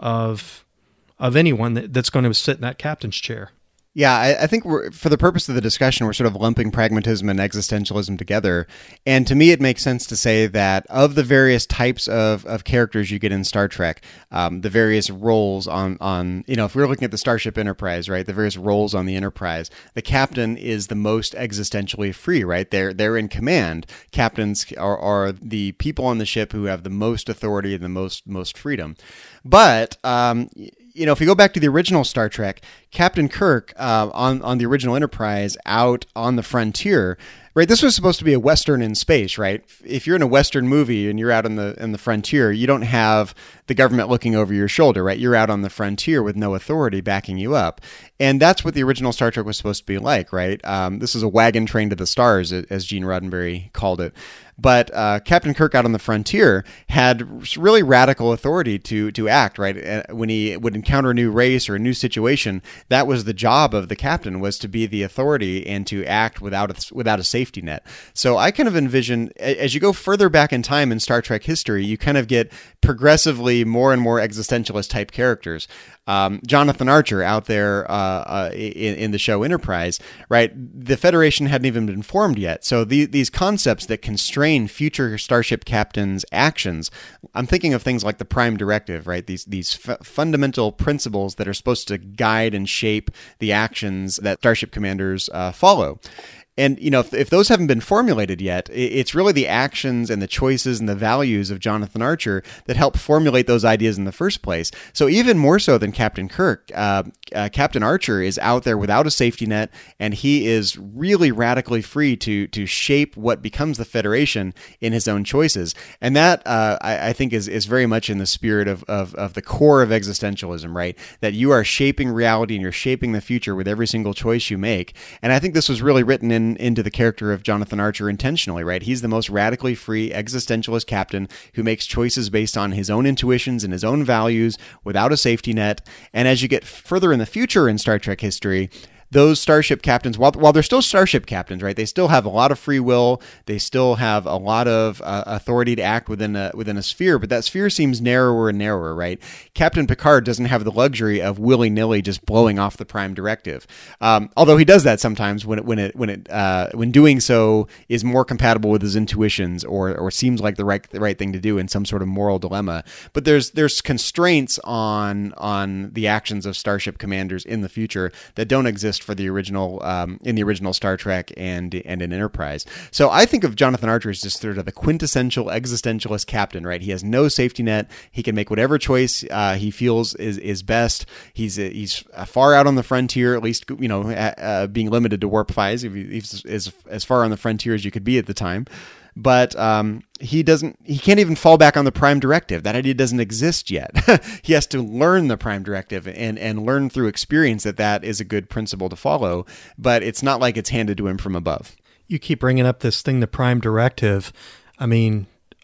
of of anyone that, that's going to sit in that captain's chair. Yeah, I, I think we're, for the purpose of the discussion, we're sort of lumping pragmatism and existentialism together. And to me, it makes sense to say that of the various types of, of characters you get in Star Trek, um, the various roles on, on, you know, if we're looking at the Starship Enterprise, right, the various roles on the Enterprise, the captain is the most existentially free, right? They're, they're in command. Captains are, are the people on the ship who have the most authority and the most, most freedom. But, um, you know, if you go back to the original Star Trek, Captain Kirk uh, on on the original Enterprise out on the frontier, right? This was supposed to be a Western in space, right? If you're in a Western movie and you're out in the in the frontier, you don't have the government looking over your shoulder, right? You're out on the frontier with no authority backing you up. And that's what the original Star Trek was supposed to be like, right? Um, this is a wagon train to the stars, as Gene Roddenberry called it. But uh, Captain Kirk out on the frontier had really radical authority to to act, right? When he would encounter a new race or a new situation, that was the job of the captain, was to be the authority and to act without a, without a safety net. So I kind of envision, as you go further back in time in Star Trek history, you kind of get progressively more and more existentialist type characters. Um, Jonathan Archer out there uh, uh, in, in the show Enterprise, right? The Federation hadn't even been formed yet. So the, these concepts that constrain future starship captains' actions, I'm thinking of things like the Prime Directive, right? These these f- fundamental principles that are supposed to guide and shape the actions that starship commanders uh, follow. And, you know, if, if those haven't been formulated yet, it's really the actions and the choices and the values of Jonathan Archer that help formulate those ideas in the first place. So even more so than Captain Kirk, uh, uh, Captain Archer is out there without a safety net, and he is really radically free to to shape what becomes the Federation in his own choices. And that, uh, I, I think, is, is very much in the spirit of, of, of the core of existentialism, right? That you are shaping reality and you're shaping the future with every single choice you make. And I think this was really written in into the character of Jonathan Archer intentionally, right? He's the most radically free existentialist captain who makes choices based on his own intuitions and his own values without a safety net. And as you get further in the future in Star Trek history, those starship captains, while while they're still starship captains, right, they still have a lot of free will. They still have a lot of uh, authority to act within a within a sphere, but that sphere seems narrower and narrower, right? Captain Picard doesn't have the luxury of willy-nilly just blowing off the Prime Directive, um, although he does that sometimes when it when it when it uh, when doing so is more compatible with his intuitions or or seems like the right the right thing to do in some sort of moral dilemma. But there's there's constraints on on the actions of starship commanders in the future that don't exist for the original um, in the original Star Trek and and in Enterprise. So I think of Jonathan Archer as just sort of the quintessential existentialist captain, right? He has no safety net. He can make whatever choice uh, he feels is is best. He's he's far out on the frontier, at least, you know, uh, being limited to warp fives. He's as as far on the frontier as you could be at the time. But um, he doesn't. He can't even fall back on the Prime Directive. That idea doesn't exist yet. He has to learn the Prime Directive and and learn through experience that that is a good principle to follow. But it's not like it's handed to him from above. You keep bringing up this thing, the Prime Directive. I mean,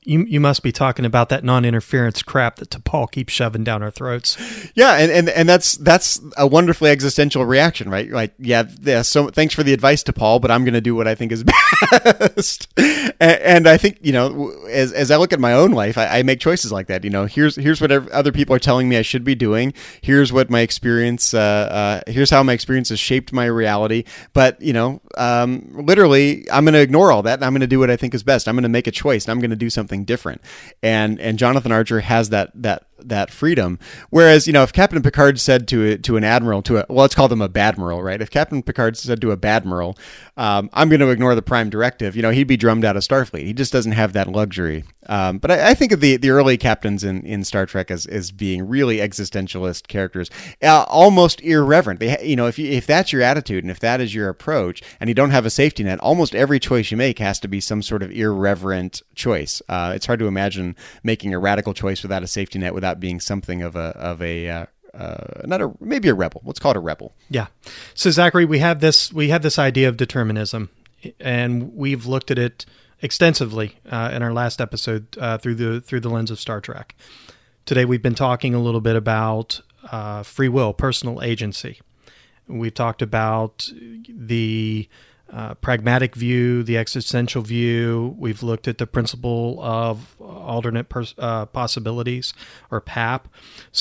You you must be talking about that non-interference crap that T'Pol keeps shoving down our throats. Yeah, and, and, and that's that's a wonderfully existential reaction, right? Like, yeah, yeah, so thanks for the advice, T'Pol, but I'm going to do what I think is best. and, and I think, you know, as as I look at my own life, I, I make choices like that. You know, here's here's what other people are telling me I should be doing. Here's what my experience, uh, uh, here's how my experience has shaped my reality. But, you know, um, literally, I'm going to ignore all that, and I'm going to do what I think is best. I'm going to make a choice, and I'm going to do something different. And and Jonathan Archer has that that that freedom. Whereas, you know, if Captain Picard said to a, to an admiral, to a well, let's call them a badmiral, right? If Captain Picard said to a badmiral, um, I'm going to ignore the prime directive, you know, he'd be drummed out of Starfleet. He just doesn't have that luxury. Um, but I, I think of the the early captains in, in Star Trek as, as being really existentialist characters, uh, almost irreverent. They, you know, if you, if that's your attitude and if that is your approach, and you don't have a safety net, almost every choice you make has to be some sort of irreverent choice. Uh, it's hard to imagine making a radical choice without a safety net, without being something of a of a uh, uh, not a maybe a rebel. Let's call it a rebel. Yeah. So Zachary, we have this we have this idea of determinism, and we've looked at it extensively uh, in our last episode uh, through the through the lens of Star Trek. Today we've been talking a little bit about uh, free will, personal agency. We've talked about the uh, pragmatic view, the existential view. We've looked at the principle of alternate pers- uh, possibilities, or P A P.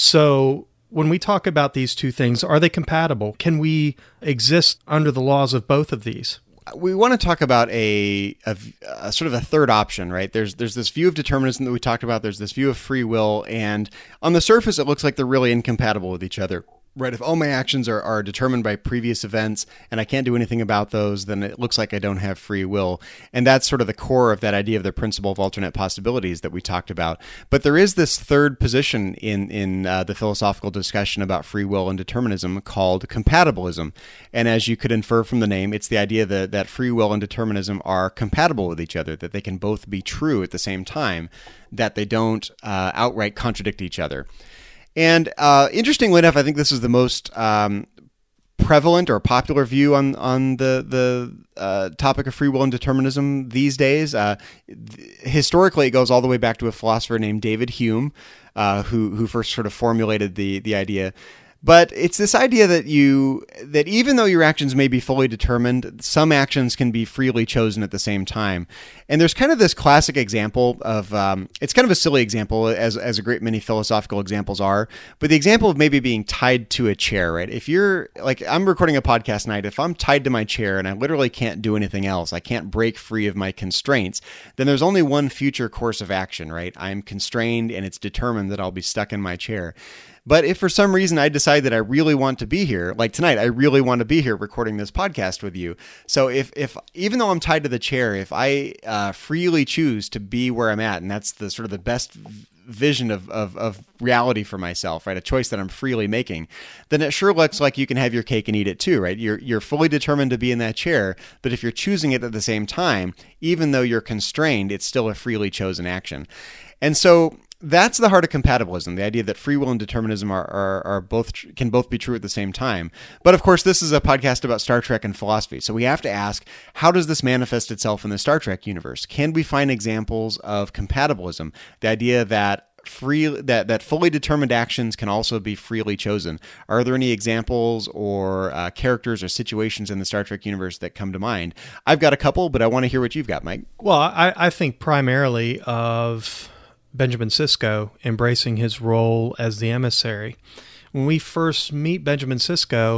So when we talk about these two things, are they compatible? Can we exist under the laws of both of these? We want to talk about a, a, a sort of a third option, right? There's there's this view of determinism that we talked about. There's this view of free will, and on the surface, it looks like they're really incompatible with each other. Right, if all my actions are, are determined by previous events and I can't do anything about those, then it looks like I don't have free will. And that's sort of the core of that idea of the principle of alternate possibilities that we talked about. But there is this third position in, in uh, the philosophical discussion about free will and determinism called compatibilism. And as you could infer from the name, it's the idea that, that free will and determinism are compatible with each other, that they can both be true at the same time, that they don't uh, outright contradict each other. And uh, interestingly enough, I think this is the most um, prevalent or popular view on on the the uh, topic of free will and determinism these days. Uh, th- historically, it goes all the way back to a philosopher named David Hume, uh, who who first sort of formulated the the idea. But it's this idea that you that even though your actions may be fully determined, some actions can be freely chosen at the same time. And there's kind of this classic example of um, it's kind of a silly example, as as a great many philosophical examples are. But the example of maybe being tied to a chair, right? If you're like I'm recording a podcast tonight, if I'm tied to my chair and I literally can't do anything else, I can't break free of my constraints, then there's only one future course of action, right? I'm constrained, and it's determined that I'll be stuck in my chair. But if for some reason I decide that I really want to be here, like tonight, I really want to be here recording this podcast with you. So if, if even though I'm tied to the chair, if I uh, freely choose to be where I'm at, and that's the sort of the best vision of, of, of reality for myself, right? A choice that I'm freely making, then it sure looks like you can have your cake and eat it too, right? You're, you're fully determined to be in that chair, but if you're choosing it at the same time, even though you're constrained, it's still a freely chosen action. And so that's the heart of compatibilism, the idea that free will and determinism are, are, are both can both be true at the same time. But of course, this is a podcast about Star Trek and philosophy, so we have to ask, how does this manifest itself in the Star Trek universe? Can we find examples of compatibilism, the idea that free that, that fully determined actions can also be freely chosen? Are there any examples or uh, characters or situations in the Star Trek universe that come to mind? I've got a couple, but I want to hear what you've got, Mike. Well, I, I think primarily of Benjamin Sisko embracing his role as the emissary. When we first meet Benjamin Sisko,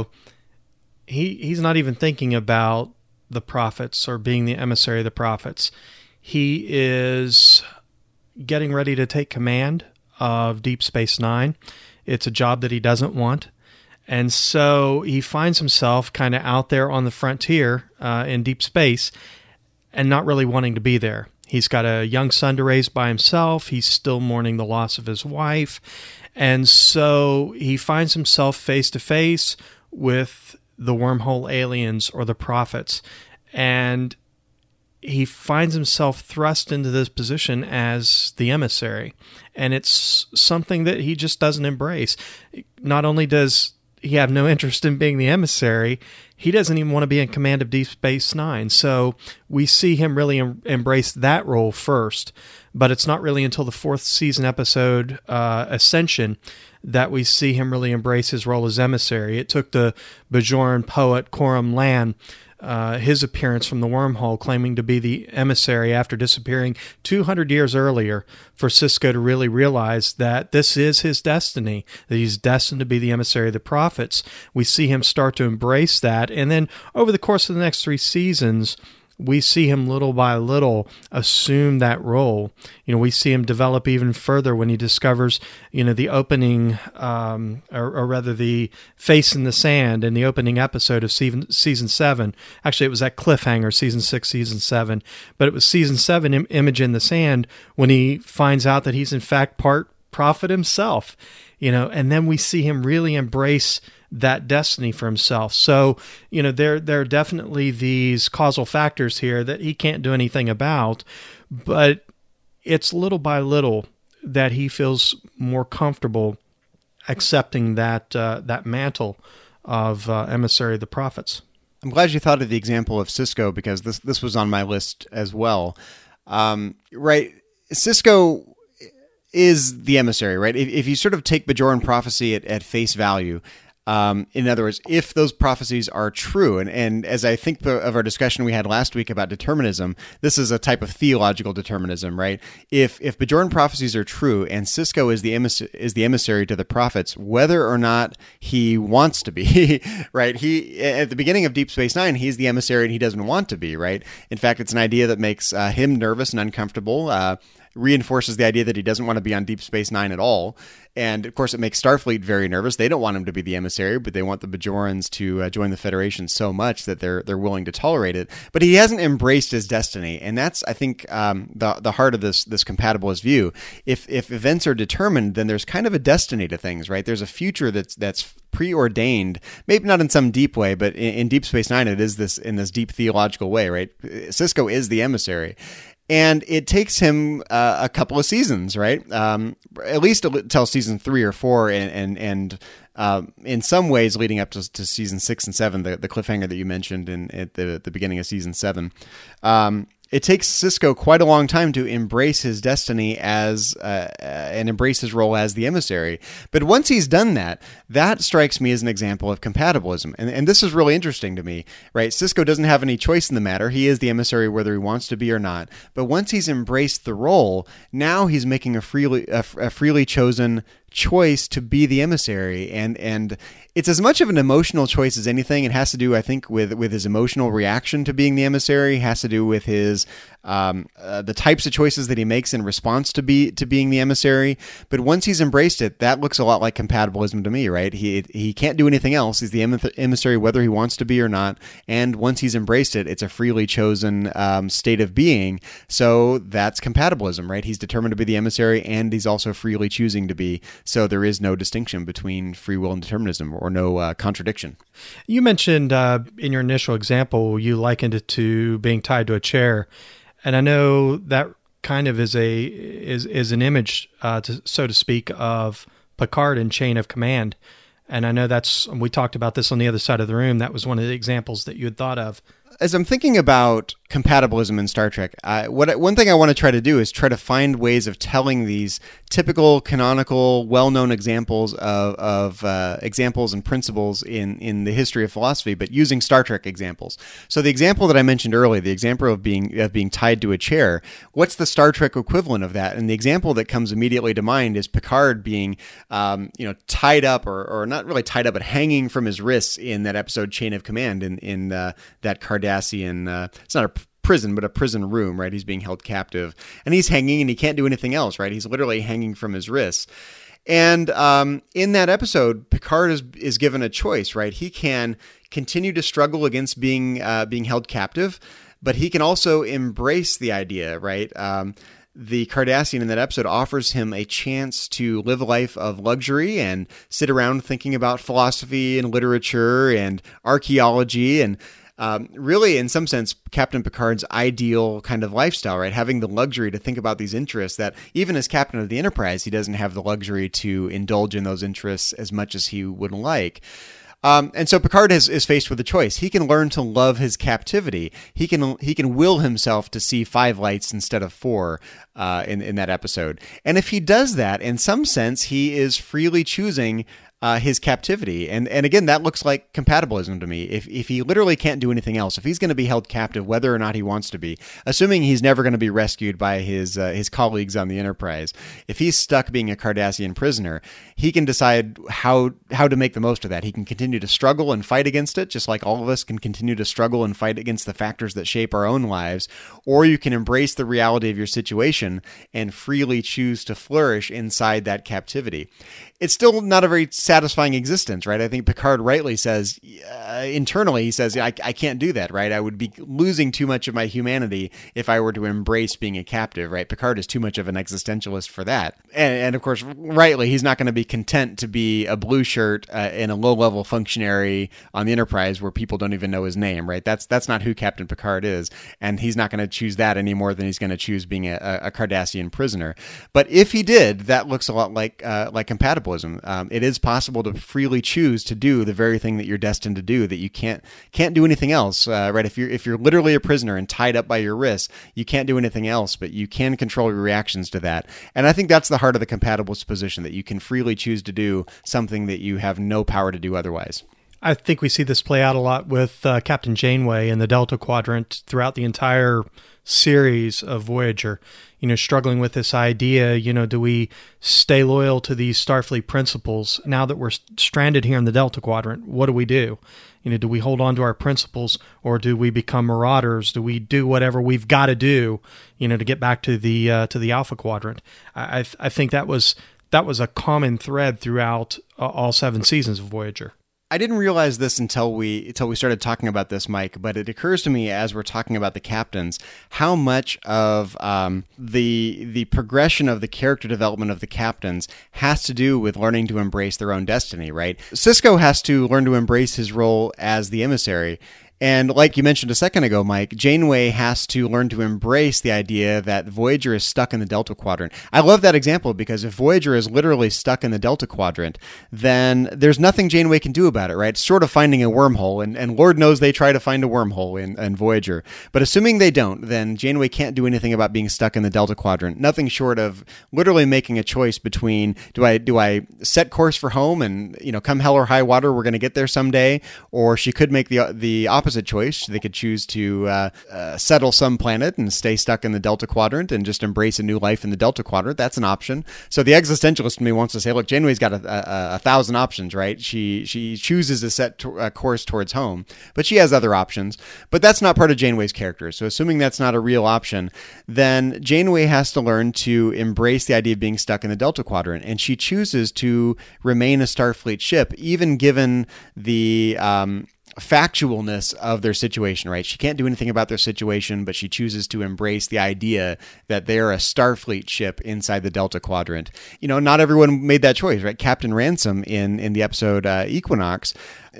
he he's not even thinking about the prophets or being the emissary of the prophets. He is getting ready to take command of Deep Space Nine. It's a job that he doesn't want. And so he finds himself kind of out there on the frontier uh, in deep space and not really wanting to be there. He's got a young son to raise by himself. He's still mourning the loss of his wife. And so he finds himself face to face with the wormhole aliens or the prophets. And he finds himself thrust into this position as the emissary. And it's something that he just doesn't embrace. Not only does he have no interest in being the emissary, he doesn't even want to be in command of Deep Space Nine. So we see him really em- embrace that role first. But it's not really until the fourth season episode, uh, Ascension, that we see him really embrace his role as emissary. It took the Bajoran poet Coram Land, uh, his appearance from the wormhole, claiming to be the emissary after disappearing two hundred years earlier, for Sisko to really realize that this is his destiny, that he's destined to be the emissary of the prophets. We see him start to embrace that, and then over the course of the next three seasons, we see him little by little assume that role. You know, we see him develop even further when he discovers, you know, the opening, um, or, or rather the face in the sand in the opening episode of season, season seven. Actually, it was that cliffhanger, season six, season seven. But it was season seven, Im- Image in the Sand, when he finds out that he's in fact part prophet himself. You know, and then we see him really embrace that destiny for himself. So, you know, there there are definitely these causal factors here that he can't do anything about, but it's little by little that he feels more comfortable accepting that uh, that mantle of uh, emissary of the prophets. I'm glad you thought of the example of Sisko, because this this was on my list as well. Um, right, Sisko is the emissary, right? If, if you sort of take Bajoran prophecy at, at face value, um, in other words, if those prophecies are true, and, and as I think of our discussion we had last week about determinism, this is a type of theological determinism, right? If if Bajoran prophecies are true and Sisko is the emis- is the emissary to the prophets, whether or not he wants to be, right? He at the beginning of Deep Space Nine, he's the emissary and he doesn't want to be, right? In fact, it's an idea that makes uh, him nervous and uncomfortable. Uh, reinforces the idea that he doesn't want to be on Deep Space Nine at all. And, of course, it makes Starfleet very nervous. They don't want him to be the emissary, but they want the Bajorans to uh, join the Federation so much that they're they're willing to tolerate it. But he hasn't embraced his destiny, and that's, I think, um, the the heart of this this compatibilist view. If if events are determined, then there's kind of a destiny to things, right? There's a future that's that's preordained, maybe not in some deep way, but in, in Deep Space Nine, it is this in this deep theological way, right? Sisko is the emissary. And it takes him uh, a couple of seasons, right? Um, at least until season three or four, and and, and uh, in some ways leading up to, to season six and seven, the, the cliffhanger that you mentioned in at the the beginning of season seven. Um, it takes Sisko quite a long time to embrace his destiny as uh, and embrace his role as the emissary. But once he's done that, that strikes me as an example of compatibilism. And, and this is really interesting to me, right? Sisko doesn't have any choice in the matter. He is the emissary whether he wants to be or not. But once he's embraced the role, now he's making a freely a, a freely chosen choice to be the emissary, and and it's as much of an emotional choice as anything. It has to do, I think, with with his emotional reaction to being the emissary. It has to do with his um, uh, the types of choices that he makes in response to be to being the emissary. But once he's embraced it, that looks a lot like compatibilism to me, right? He he can't do anything else. He's the emissary whether he wants to be or not. And once he's embraced it, it's a freely chosen um, state of being. So that's compatibilism, right? He's determined to be the emissary, and he's also freely choosing to be. So there is no distinction between free will and determinism, or no uh, contradiction. You mentioned uh, in your initial example, you likened it to being tied to a chair, and I know that kind of is a is is an image, uh, to, so to speak, of Picard in Chain of Command. And I know that's, we talked about this on the other side of the room. That was one of the examples that you had thought of. As I'm thinking about compatibilism in Star Trek, I, what one thing I want to try to do is try to find ways of telling these typical, canonical, well-known examples of, of uh, examples and principles in, in the history of philosophy, but using Star Trek examples. So the example that I mentioned earlier, the example of being of being tied to a chair, what's the Star Trek equivalent of that? And the example that comes immediately to mind is Picard being, um, you know, tied up, or, or not really tied up, but hanging from his wrists in that episode Chain of Command, in in uh, that Cardassian. Uh, it's not a prison, but a prison room, right? He's being held captive, and he's hanging, and he can't do anything else, right? He's literally hanging from his wrists. And um, in that episode, Picard is is given a choice, right? He can continue to struggle against being uh, being held captive, but he can also embrace the idea, right? Um, the Cardassian in that episode offers him a chance to live a life of luxury and sit around thinking about philosophy and literature and archaeology, and Um, really, in some sense, Captain Picard's ideal kind of lifestyle, right? Having the luxury to think about these interests that even as captain of the Enterprise, he doesn't have the luxury to indulge in those interests as much as he would like. Um, and so Picard is, is faced with a choice. He can learn to love his captivity. He can he can will himself to see five lights instead of four uh, in, in that episode. And if he does that, in some sense, he is freely choosing Uh, his captivity. And and again, that looks like compatibilism to me. If if he literally can't do anything else, if he's going to be held captive, whether or not he wants to be, assuming he's never going to be rescued by his uh, his colleagues on the Enterprise, if he's stuck being a Cardassian prisoner, he can decide how how to make the most of that. He can continue to struggle and fight against it, just like all of us can continue to struggle and fight against the factors that shape our own lives, or you can embrace the reality of your situation and freely choose to flourish inside that captivity. It's still not a very satisfying existence, right? I think Picard rightly says, uh, internally, he says, I, I can't do that, right? I would be losing too much of my humanity if I were to embrace being a captive, right? Picard is too much of an existentialist for that. And, and of course, rightly, he's not going to be content to be a blue shirt uh, and a low-level functionary on the Enterprise where people don't even know his name, right? That's that's not who Captain Picard is. And he's not going to choose that any more than he's going to choose being a, a Cardassian prisoner. But if he did, that looks a lot like uh, like compatibilism. Um, it is possible to freely choose to do the very thing that you're destined to do, that you can't can't do anything else, uh, right? If you're if you're literally a prisoner and tied up by your wrists, you can't do anything else, but you can control your reactions to that. And I think that's the heart of the compatibilist position, that you can freely choose to do something that you have no power to do otherwise. I think we see this play out a lot with uh, Captain Janeway in the Delta Quadrant throughout the entire series of Voyager, you know, struggling with this idea, you know, do we stay loyal to these Starfleet principles now that we're stranded here in the Delta Quadrant? What do we do? You know, do we hold on to our principles, or do we become marauders? Do we do whatever we've got to do, you know, to get back to the uh, to the Alpha Quadrant? I I think that was that was a common thread throughout uh, all seven seasons of Voyager. I didn't realize this until we until we started talking about this, Mike, but it occurs to me as we're talking about the captains how much of um, the the progression of the character development of the captains has to do with learning to embrace their own destiny, right? Sisko has to learn to embrace his role as the emissary. And like you mentioned a second ago, Mike, Janeway has to learn to embrace the idea that Voyager is stuck in the Delta Quadrant. I love that example, because if Voyager is literally stuck in the Delta Quadrant, then there's nothing Janeway can do about it, right? It's sort of finding a wormhole, and, and Lord knows they try to find a wormhole in, in Voyager. But assuming they don't, then Janeway can't do anything about being stuck in the Delta Quadrant. Nothing short of literally making a choice between, do I do I set course for home and, you know, come hell or high water, we're going to get there someday, or she could make the the opposite choice. They could choose to uh, uh, settle some planet and stay stuck in the Delta Quadrant and just embrace a new life in the Delta Quadrant. That's an option. So the existentialist in me wants to say, look, Janeway's got a, a, a thousand options, right? She she chooses to set to, a course towards home, but she has other options. But that's not part of Janeway's character. So assuming that's not a real option, then Janeway has to learn to embrace the idea of being stuck in the Delta Quadrant, and she chooses to remain a Starfleet ship, even given the um, factualness of their situation, right? She can't do anything about their situation, but she chooses to embrace the idea that they're a Starfleet ship inside the Delta Quadrant. You know, not everyone made that choice, right? Captain Ransom in, in the episode uh, Equinox,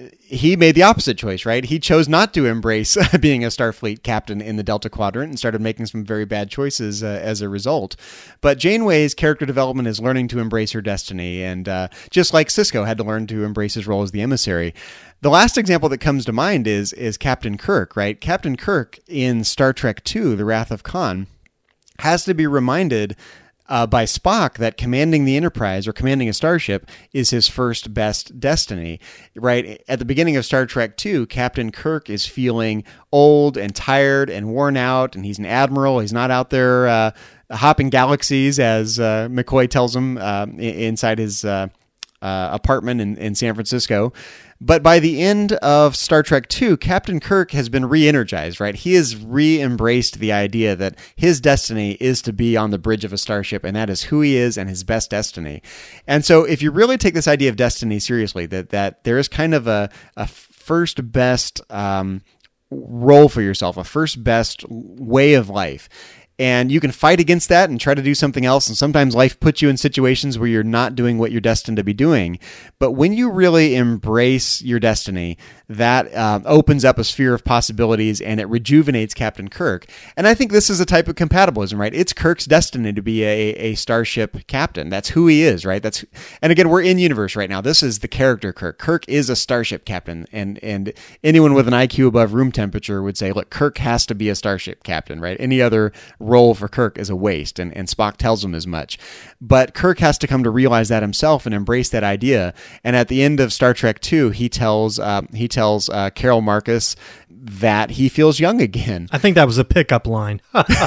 he made the opposite choice, right? He chose not to embrace being a Starfleet captain in the Delta Quadrant and started making some very bad choices uh, as a result. But Janeway's character development is learning to embrace her destiny, and uh, just like Sisko had to learn to embrace his role as the emissary. The last example that comes to mind is is Captain Kirk, right? Captain Kirk in Star Trek two, The Wrath of Khan, has to be reminded Uh, by Spock that commanding the Enterprise or commanding a starship is his first best destiny, right? At the beginning of Star Trek two, Captain Kirk is feeling old and tired and worn out, and he's an admiral. He's not out there uh, hopping galaxies, as uh, McCoy tells him uh, inside his uh, uh, apartment in, in San Francisco. But by the end of Star Trek two, Captain Kirk has been re-energized, right? He has re-embraced the idea that his destiny is to be on the bridge of a starship, and that is who he is and his best destiny. And so if you really take this idea of destiny seriously, that, that there is kind of a, a first best um, role for yourself, a first best way of life, And you can fight against that and try to do something else. And sometimes life puts you in situations where you're not doing what you're destined to be doing. But when you really embrace your destiny, that uh, opens up a sphere of possibilities and it rejuvenates Captain Kirk. And I think this is a type of compatibilism, right? It's Kirk's destiny to be a, a starship captain. That's who he is, right? That's, and again, we're in universe right now. This is the character Kirk. Kirk is a starship captain. And, and anyone with an I Q above room temperature would say, look, Kirk has to be a starship captain, right? Any other role for Kirk is a waste. And, and Spock tells him as much. But Kirk has to come to realize that himself and embrace that idea. And at the end of Star Trek two, he tells, uh, he tells tells uh, Carol Marcus that he feels young again. I think that was a pickup line.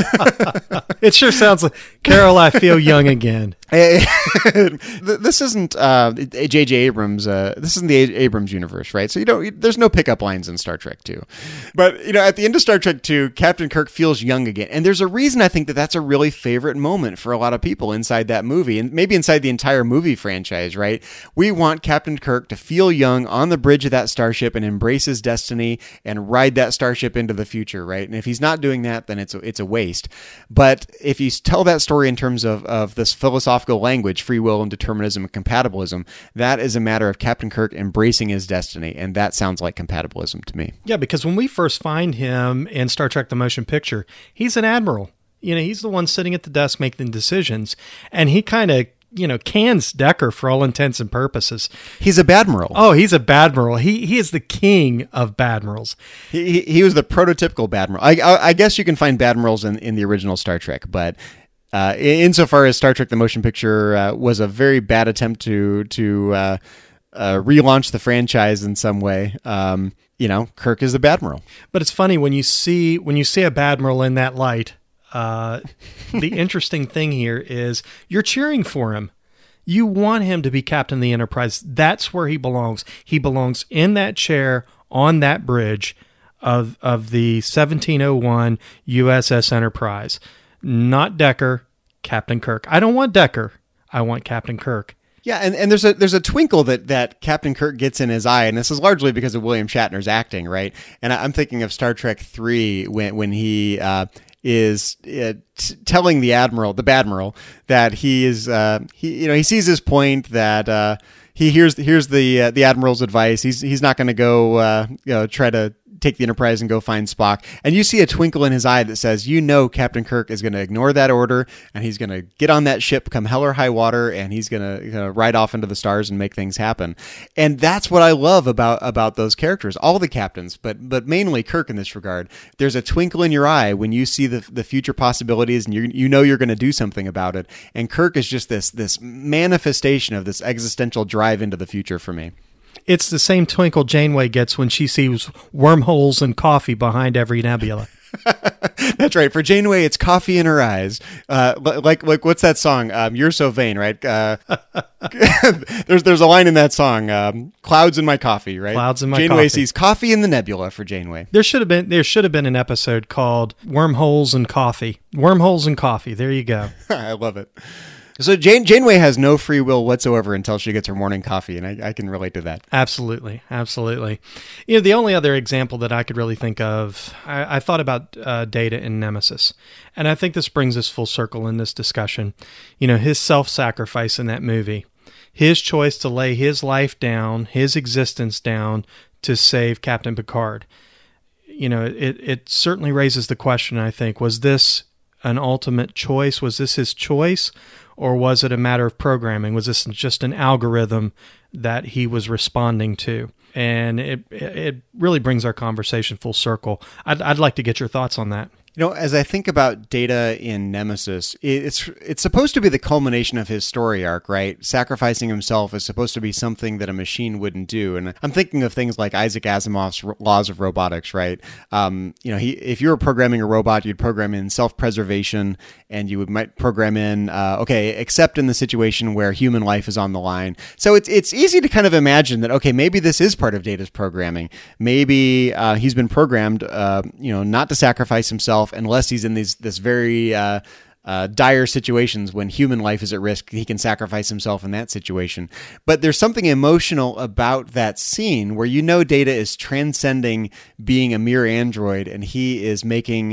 It sure sounds like, Carol, I feel young again. This isn't uh, J J Abrams. Uh, this isn't the Abrams universe, right? So you don't. There's no pickup lines in Star Trek two. But you know, at the end of Star Trek two, Captain Kirk feels young again, and there's a reason I think that that's a really favorite moment for a lot of people inside that movie, and maybe inside the entire movie franchise. Right? We want Captain Kirk to feel young on the bridge of that starship and embrace his destiny and ride that starship into the future. Right? And if he's not doing that, then it's a, it's a waste. But if you tell that story in terms of of this philosophical language, free will and determinism and compatibilism, that is a matter of Captain Kirk embracing his destiny, and that sounds like compatibilism to me. Yeah, because when we first find him in Star Trek The Motion Picture, he's an admiral. You know, he's the one sitting at the desk making decisions, and he kind of, you know, cans Decker for all intents and purposes. He's a badmiral. Oh, he's a badmiral. He he is the king of badmirals. He, he, he was the prototypical badmiral. I, I, I guess you can find badmirals in, in the original Star Trek, but Uh, insofar as Star Trek The Motion Picture uh, was a very bad attempt to to uh, uh, relaunch the franchise in some way, um, you know, Kirk is the badmiral. But it's funny when you see when you see a badmiral in that light. Uh, the interesting thing here is you're cheering for him. You want him to be captain of the Enterprise. That's where he belongs. He belongs in that chair on that bridge of of the seventeen oh one U S S Enterprise. Not Decker, Captain Kirk. I don't want Decker. I want Captain Kirk. Yeah, and, and there's a there's a twinkle that, that Captain Kirk gets in his eye, and this is largely because of William Shatner's acting, right? And I'm thinking of Star Trek three when when he uh, is uh, t- telling the admiral, the badmiral, that he is uh, he you know he sees his point that uh, he hears hears the uh, the admiral's advice. He's he's not going to go uh, you know try to take the Enterprise and go find Spock. And you see a twinkle in his eye that says, you know, Captain Kirk is going to ignore that order and he's going to get on that ship come hell or high water and he's going to you know, ride off into the stars and make things happen. And that's what I love about, about those characters, all the captains, but, but mainly Kirk in this regard. There's a twinkle in your eye when you see the, the future possibilities and you you know you're going to do something about it. And Kirk is just this, this manifestation of this existential drive into the future for me. It's the same twinkle Janeway gets when she sees wormholes and coffee behind every nebula. That's right. For Janeway, it's coffee in her eyes. Uh, like, like, what's that song? Um, You're So Vain, right? Uh, there's, there's a line in that song. Um, Clouds in my coffee, right? Clouds in my Janeway coffee. Janeway sees coffee in the nebula for Janeway. There should have been, there should have been an episode called Wormholes and Coffee. Wormholes and Coffee. There you go. I love it. So Jane, Janeway has no free will whatsoever until she gets her morning coffee, and I, I can relate to that. Absolutely, absolutely. You know, the only other example that I could really think of, I, I thought about uh, Data in Nemesis, and I think this brings us full circle in this discussion. You know, his self-sacrifice in that movie, his choice to lay his life down, his existence down to save Captain Picard. You know, it, it certainly raises the question, I think, was this an ultimate choice? Was this his choice? Or was it a matter of programming? Was this just an algorithm that he was responding to? And it it really brings our conversation full circle. I'd, I'd like to get your thoughts on that. You know, as I think about Data in Nemesis, it's it's supposed to be the culmination of his story arc, right? Sacrificing himself is supposed to be something that a machine wouldn't do. And I'm thinking of things like Isaac Asimov's laws of robotics, right? Um, you know, he if you were programming a robot, you'd program in self-preservation, and you would might program in, uh, okay, except in the situation where human life is on the line. So it's it's easy to kind of imagine that, okay, maybe this is part of Data's programming. Maybe uh, he's been programmed, uh, you know, not to sacrifice himself unless he's in these this very uh, uh, dire situations when human life is at risk. He can sacrifice himself in that situation. But there's something emotional about that scene where you know Data is transcending being a mere android and he is making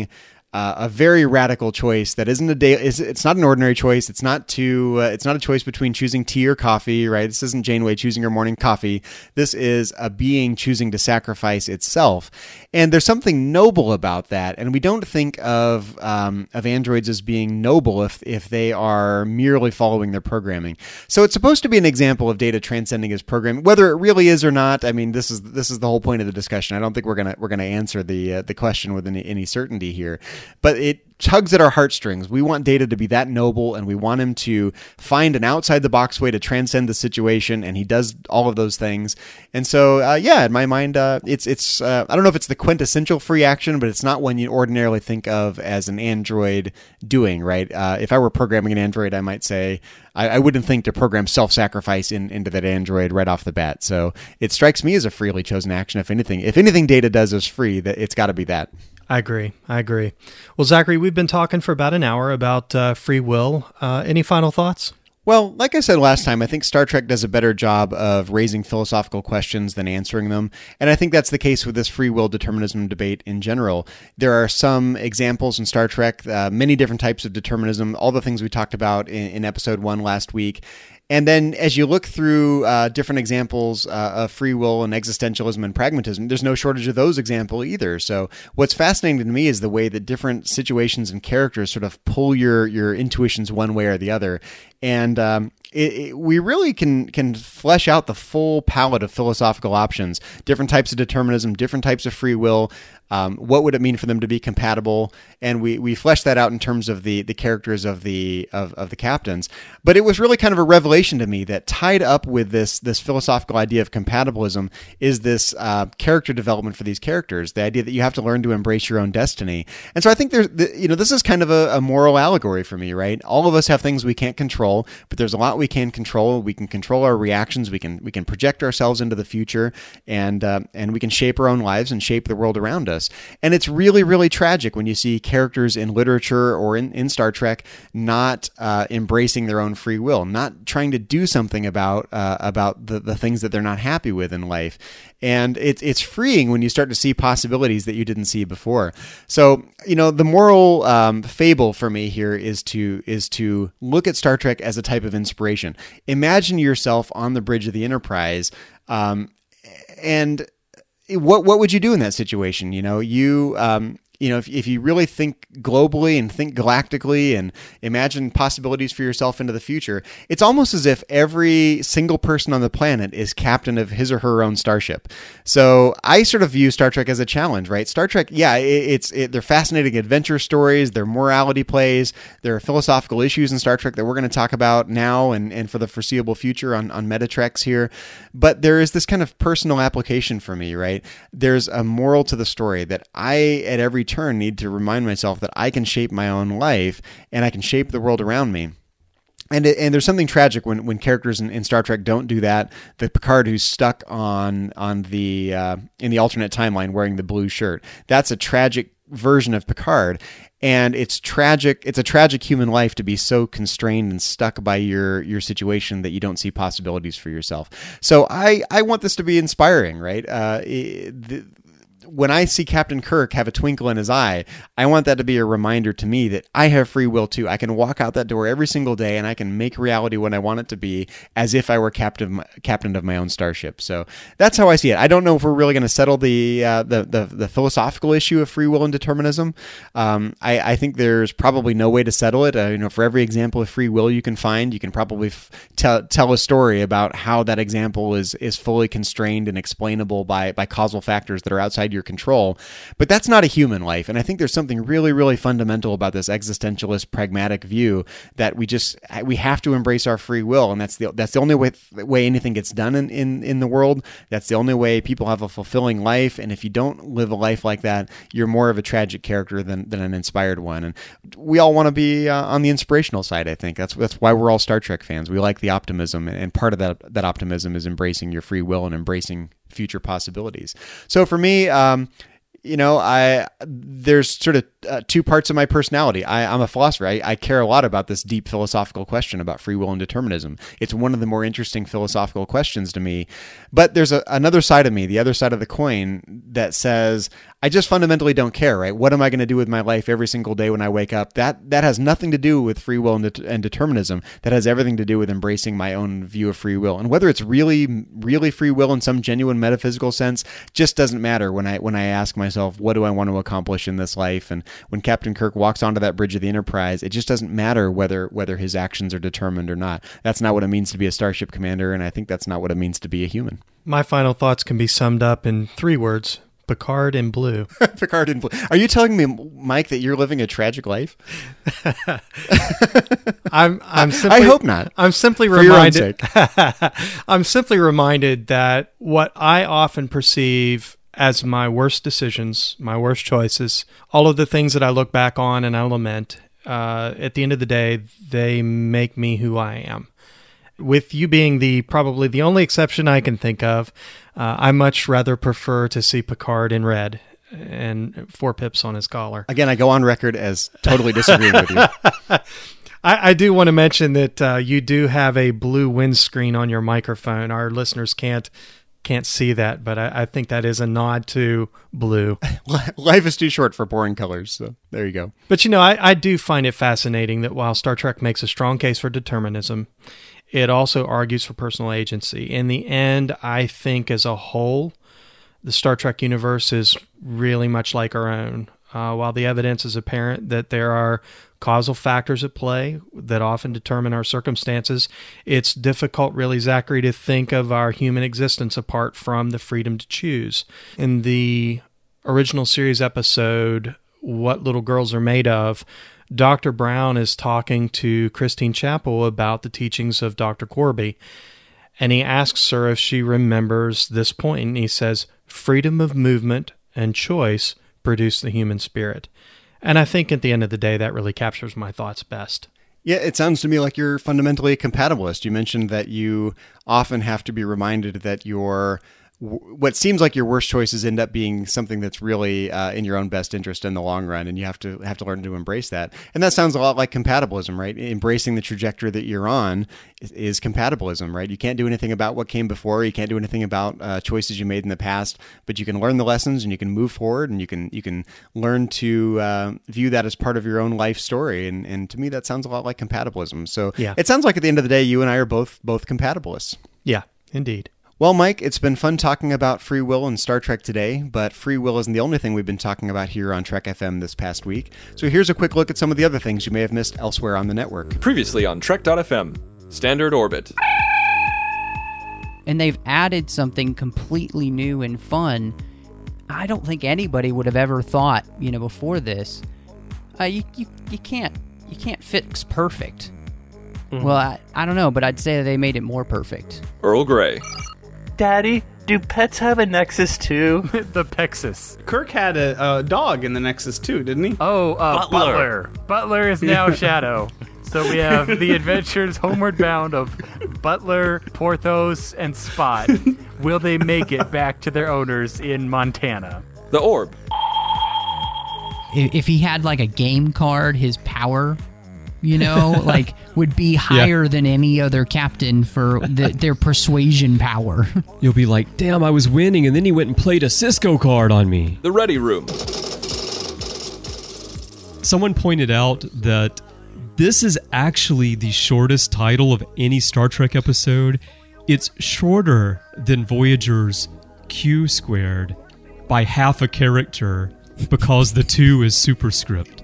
uh, a very radical choice that isn't a day. It's not an ordinary choice. It's not to. Uh, it's not a choice between choosing tea or coffee, right? This isn't Janeway choosing her morning coffee. This is a being choosing to sacrifice itself, and there's something noble about that. And we don't think of um, of androids as being noble if if they are merely following their programming. So it's supposed to be an example of Data transcending his programming, whether it really is or not. I mean, this is this is the whole point of the discussion. I don't think we're gonna we're gonna answer the uh, the question with any, any certainty here, but it tugs at our heartstrings. We want Data to be that noble, and we want him to find an outside the box way to transcend the situation, and he does all of those things. And so, uh, yeah, in my mind, uh, it's it's uh, I don't know if it's the quintessential free action, but it's not one you ordinarily think of as an android doing, right? Uh, if I were programming an android, I might say I, I wouldn't think to program self-sacrifice in, into that android right off the bat. So it strikes me as a freely chosen action. If anything, if anything Data does is free, that it's got to be that. I agree. I agree. Well, Zachary, we've been talking for about an hour about uh, free will. Uh, any final thoughts? Well, like I said last time, I think Star Trek does a better job of raising philosophical questions than answering them. And I think that's the case with this free will determinism debate in general. There are some examples in Star Trek, uh, many different types of determinism, all the things we talked about in, in episode one last week. And then as you look through uh, different examples uh, of free will and existentialism and pragmatism, there's no shortage of those examples either. So what's fascinating to me is the way that different situations and characters sort of pull your, your intuitions one way or the other. And um, it, it, we really can can flesh out the full palette of philosophical options, different types of determinism, different types of free will. Um, what would it mean for them to be compatible? And we we flesh that out in terms of the the characters of the of, of the captains. But it was really kind of a revelation to me that tied up with this this philosophical idea of compatibilism is this uh, character development for these characters. The idea that you have to learn to embrace your own destiny. And so I think there's the, you know this is kind of a, a moral allegory for me, right? All of us have things we can't control, but there's a lot we can control. We can control our reactions. We can we can project ourselves into the future, and uh, and we can shape our own lives and shape the world around us. And it's really, really tragic when you see characters in literature or in, in Star Trek not uh, embracing their own free will, not trying to do something about uh, about the, the things that they're not happy with in life. And it's it's freeing when you start to see possibilities that you didn't see before. So, you know, the moral um, fable for me here is to is to look at Star Trek as a type of inspiration. Imagine yourself on the bridge of the Enterprise, um, and What what would you do in that situation? You know, you um, you know, if if you really think globally and think galactically and imagine possibilities for yourself into the future, it's almost as if every single person on the planet is captain of his or her own starship. So I sort of view Star Trek as a challenge, right? Star Trek, yeah, it, it's it, they're fascinating adventure stories, they're morality plays, there are philosophical issues in Star Trek that we're going to talk about now and, and for the foreseeable future on, on Metatreks here. But there is this kind of personal application for me, right? There's a moral to the story that I, at every turn, need to remind myself that I can shape my own life and I can shape the world around me. And it, and there's something tragic when, when characters in, in Star Trek don't do that. The Picard who's stuck on on the uh, in the alternate timeline wearing the blue shirt. That's a tragic version of Picard. And it's tragic. It's a tragic human life to be so constrained and stuck by your your situation that you don't see possibilities for yourself. So I, I want this to be inspiring, right? Uh, the, when I see Captain Kirk have a twinkle in his eye, I want that to be a reminder to me that I have free will too. I can walk out that door every single day and I can make reality what I want it to be as if I were captain, captain of my own starship. So that's how I see it. I don't know if we're really going to settle the, uh, the, the, the philosophical issue of free will and determinism. Um, I, I think there's probably no way to settle it. Uh, you know, for every example of free will you can find, you can probably f- tell, tell a story about how that example is, is fully constrained and explainable by, by causal factors that are outside your your control, but that's not a human life. And I think there's something really, really fundamental about this existentialist, pragmatic view that we just we have to embrace our free will, and that's the that's the only way way anything gets done in, in in the world. That's the only way people have a fulfilling life. And if you don't live a life like that, you're more of a tragic character than than an inspired one. And we all want to be uh, on the inspirational side. I think that's that's why we're all Star Trek fans. We like the optimism, and part of that that optimism is embracing your free will and embracing future possibilities. So for me, um, you know, I there's sort of uh, two parts of my personality. I, I'm a philosopher. I, I care a lot about this deep philosophical question about free will and determinism. It's one of the more interesting philosophical questions to me. But there's a, another side of me, the other side of the coin, that says I just fundamentally don't care, right? What am I going to do with my life every single day when I wake up? That that has nothing to do with free will and, de- and determinism. That has everything to do with embracing my own view of free will. And whether it's really, really free will in some genuine metaphysical sense just doesn't matter when I when I ask myself, what do I want to accomplish in this life? And when Captain Kirk walks onto that bridge of the Enterprise, it just doesn't matter whether whether his actions are determined or not. That's not what it means to be a starship commander, and I think that's not what it means to be a human. My final thoughts can be summed up in three words: Picard in blue. Picard in blue. Are you telling me, Mike, that you're living a tragic life? I'm. I'm. Simply, I hope not. I'm simply For reminded. your own sake. I'm simply reminded that what I often perceive as my worst decisions, my worst choices, all of the things that I look back on and I lament, uh, at the end of the day, they make me who I am. With you being the probably the only exception I can think of, uh, I much rather prefer to see Picard in red and four pips on his collar. Again, I go on record as totally disagreeing with you. I, I do want to mention that uh, you do have a blue windscreen on your microphone. Our listeners can't can't see that, but I, I think that is a nod to blue. Life is too short for boring colors, so there you go. But you know, I, I do find it fascinating that while Star Trek makes a strong case for determinism, it also argues for personal agency. In the end, I think as a whole, the Star Trek universe is really much like our own. Uh, while the evidence is apparent that there are causal factors at play that often determine our circumstances, it's difficult, really, Zachary, to think of our human existence apart from the freedom to choose. In the original series episode, What Little Girls Are Made Of, Doctor Brown is talking to Christine Chapel about the teachings of Doctor Corby, and he asks her if she remembers this point, and he says, freedom of movement and choice produce the human spirit. And I think at the end of the day, that really captures my thoughts best. Yeah, it sounds to me like you're fundamentally a compatibilist. You mentioned that you often have to be reminded that your what seems like your worst choices end up being something that's really uh, in your own best interest in the long run, and you have to have to learn to embrace that. And that sounds a lot like compatibilism, right? Embracing the trajectory that you're on is, is compatibilism, right? You can't do anything about what came before. You can't do anything about uh, choices you made in the past, but you can learn the lessons and you can move forward, and you can you can learn to uh, view that as part of your own life story. And and to me, that sounds a lot like compatibilism. So yeah. It sounds like at the end of the day, you and I are both both compatibilists. Yeah, indeed. Well, Mike, it's been fun talking about free will and Star Trek today, but free will isn't the only thing we've been talking about here on Trek F M this past week. So here's a quick look at some of the other things you may have missed elsewhere on the network. Previously on Trek dot F M, Standard Orbit. And they've added something completely new and fun. I don't think anybody would have ever thought, you know, before this. Uh, you, you you can't you can't fix perfect. Mm-hmm. Well, I, I don't know, but I'd say they made it more perfect. Earl Grey. Daddy, do pets have a Nexus too? The Pexus. Kirk had a, a dog in the Nexus too, didn't he? Oh, uh, Butler. Butler. Butler is now Shadow. So we have the adventures homeward bound of Butler, Porthos, and Spot. Will they make it back to their owners in Montana? The Orb. If he had like a game card, his power, you know, like would be higher yeah. than any other captain for the, their persuasion power. You'll be like, damn, I was winning, and then he went and played a Cisco card on me. The Ready Room. Someone pointed out that this is actually the shortest title of any Star Trek episode. It's shorter than Voyager's Q squared by half a character because the two is superscript.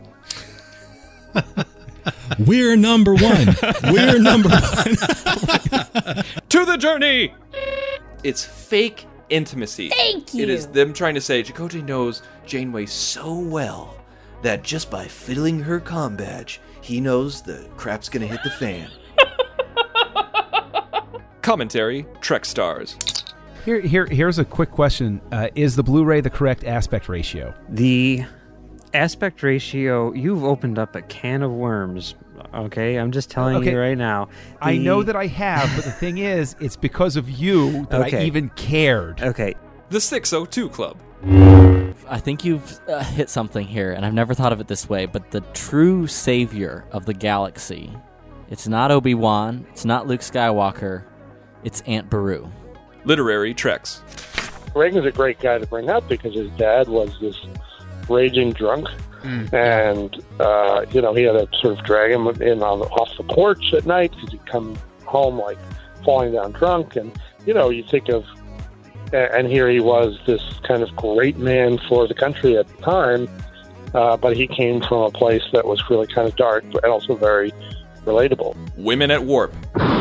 We're number one. We're number one. To the journey! It's fake intimacy. Thank you. It is them trying to say Chakotay knows Janeway so well that just by fiddling her comm badge, he knows the crap's gonna hit the fan. Commentary, Trek Stars. Here, here, here's a quick question. Uh, is the Blu-ray the correct aspect ratio? The aspect ratio, you've opened up a can of worms, okay? I'm just telling okay. you right now. The... I know that I have, but the thing is, it's because of you that okay. I even cared. Okay. The six oh two Club. I think you've uh, hit something here, and I've never thought of it this way, but the true savior of the galaxy, it's not Obi-Wan, it's not Luke Skywalker, it's Aunt Beru. Literary Treks. Reagan's a great guy to bring up because his dad was this raging drunk. Mm. And, uh, you know, he had to sort of drag him in on the, off the porch at night because he'd come home, like, falling down drunk. And, you know, you think of, and here he was, this kind of great man for the country at the time, uh, but he came from a place that was really kind of dark, but also very relatable. Women at Warp.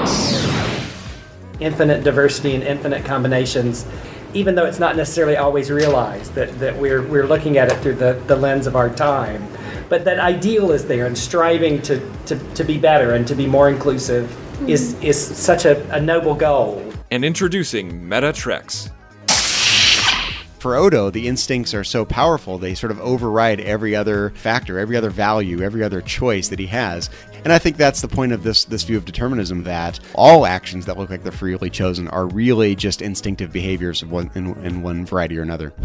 Infinite diversity and infinite combinations, even though it's not necessarily always realized that, that we're we're looking at it through the, the lens of our time. But that ideal is there, and striving to, to, to be better and to be more inclusive is, is such a, a noble goal. And introducing Meta Treks. For Odo, the instincts are so powerful, they sort of override every other factor, every other value, every other choice that he has. And I think that's the point of this this view of determinism, that all actions that look like they're freely chosen are really just instinctive behaviors of one, in, in one variety or another.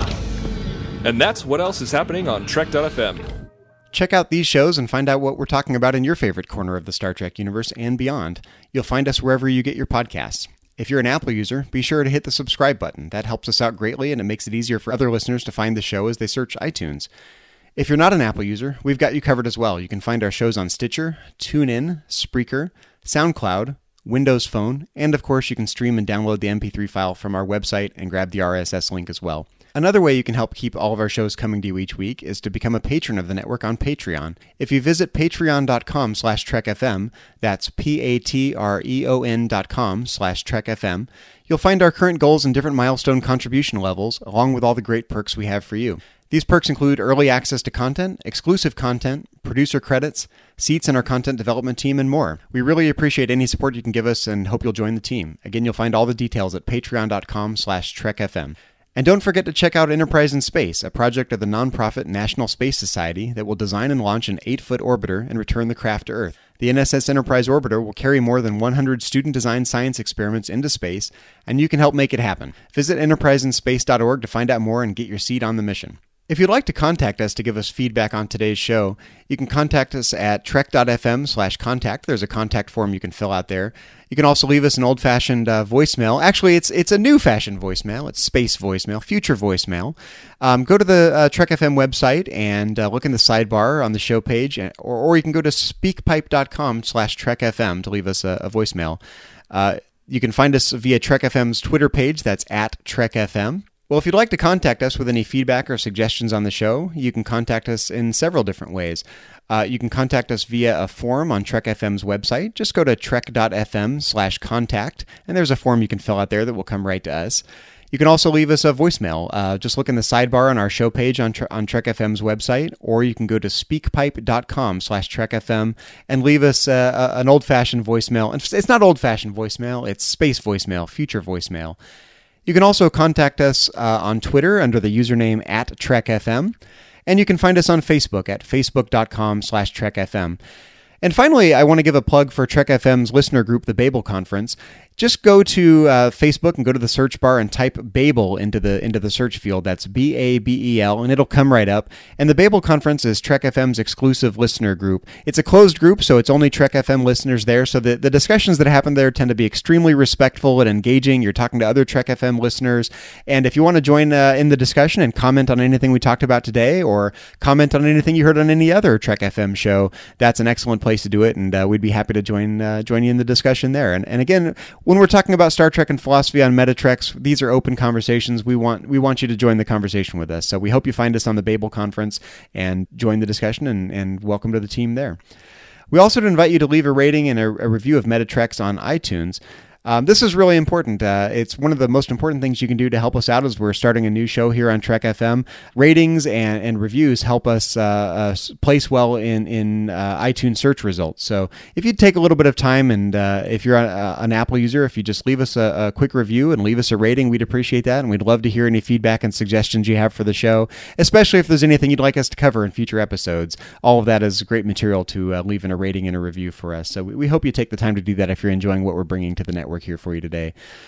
And that's what else is happening on Trek dot f m. Check out these shows and find out what we're talking about in your favorite corner of the Star Trek universe and beyond. You'll find us wherever you get your podcasts. If you're an Apple user, be sure to hit the subscribe button. That helps us out greatly, and it makes it easier for other listeners to find the show as they search iTunes. If you're not an Apple user, we've got you covered as well. You can find our shows on Stitcher, TuneIn, Spreaker, SoundCloud, Windows Phone, and of course you can stream and download the M P three file from our website and grab the R S S link as well. Another way you can help keep all of our shows coming to you each week is to become a patron of the network on Patreon. If you visit patreon.com slash trekfm, that's P-A-T-R-E-O-N dot com slash trekfm, you'll find our current goals and different milestone contribution levels, along with all the great perks we have for you. These perks include early access to content, exclusive content, producer credits, seats in our content development team, and more. We really appreciate any support you can give us and hope you'll join the team. Again, you'll find all the details at patreon.com slash trekfm. And don't forget to check out Enterprise in Space, a project of the nonprofit National Space Society that will design and launch an eight-foot orbiter and return the craft to Earth. The N S S Enterprise orbiter will carry more than one hundred student-designed science experiments into space, and you can help make it happen. Visit enterprise in space dot org to find out more and get your seat on the mission. If you'd like to contact us to give us feedback on today's show, you can contact us at trek.fm slash contact. There's a contact form you can fill out there. You can also leave us an old-fashioned uh, voicemail. Actually, it's it's a new-fashioned voicemail. It's space voicemail, future voicemail. Um, go to the uh, Trek F M website and uh, look in the sidebar on the show page, or, or you can go to speakpipe.com slash trekfm to leave us a, a voicemail. Uh, you can find us via Trek F M's Twitter page. That's at trekfm. Well, if you'd like to contact us with any feedback or suggestions on the show, you can contact us in several different ways. Uh, you can contact us via a form on Trek F M's website. Just go to trek.fm slash contact, and there's a form you can fill out there that will come right to us. You can also leave us a voicemail. Uh, just look in the sidebar on our show page on, on Trek F M's website, or you can go to speakpipe.com slash trekfm and leave us uh, a, an old-fashioned voicemail. It's not old-fashioned voicemail, it's space voicemail, future voicemail. You can also contact us uh, on Twitter under the username at TrekFM, and you can find us on Facebook at facebook.com slash TrekFM. And finally, I want to give a plug for Trek F M's listener group, the Babel Conference. Just go to uh, Facebook and go to the search bar and type Babel into the into the search field. That's B A B E L, and it'll come right up. And the Babel Conference is Trek F M's exclusive listener group. It's a closed group, so it's only Trek F M listeners there. So the, the discussions that happen there tend to be extremely respectful and engaging. You're talking to other Trek F M listeners. And if you want to join uh, in the discussion and comment on anything we talked about today, or comment on anything you heard on any other Trek F M show, that's an excellent place to do it. And uh, we'd be happy to join uh, join you in the discussion there. And, and again, when we're talking about Star Trek and philosophy on Metatreks, these are open conversations. We want we want you to join the conversation with us. So we hope you find us on the Babel Conference and join the discussion, and, and welcome to the team there. We also invite you to leave a rating and a, a review of Metatreks on iTunes. Um, this is really important. Uh, it's one of the most important things you can do to help us out as we're starting a new show here on Trek F M. Ratings and, and reviews help us uh, uh, place well in, in uh, iTunes search results. So if you take a little bit of time, and uh, if you're a, an Apple user, if you just leave us a, a quick review and leave us a rating, we'd appreciate that. And we'd love to hear any feedback and suggestions you have for the show, especially if there's anything you'd like us to cover in future episodes. All of that is great material to uh, leave in a rating and a review for us. So we, we hope you take the time to do that if you're enjoying what we're bringing to the network here for you today.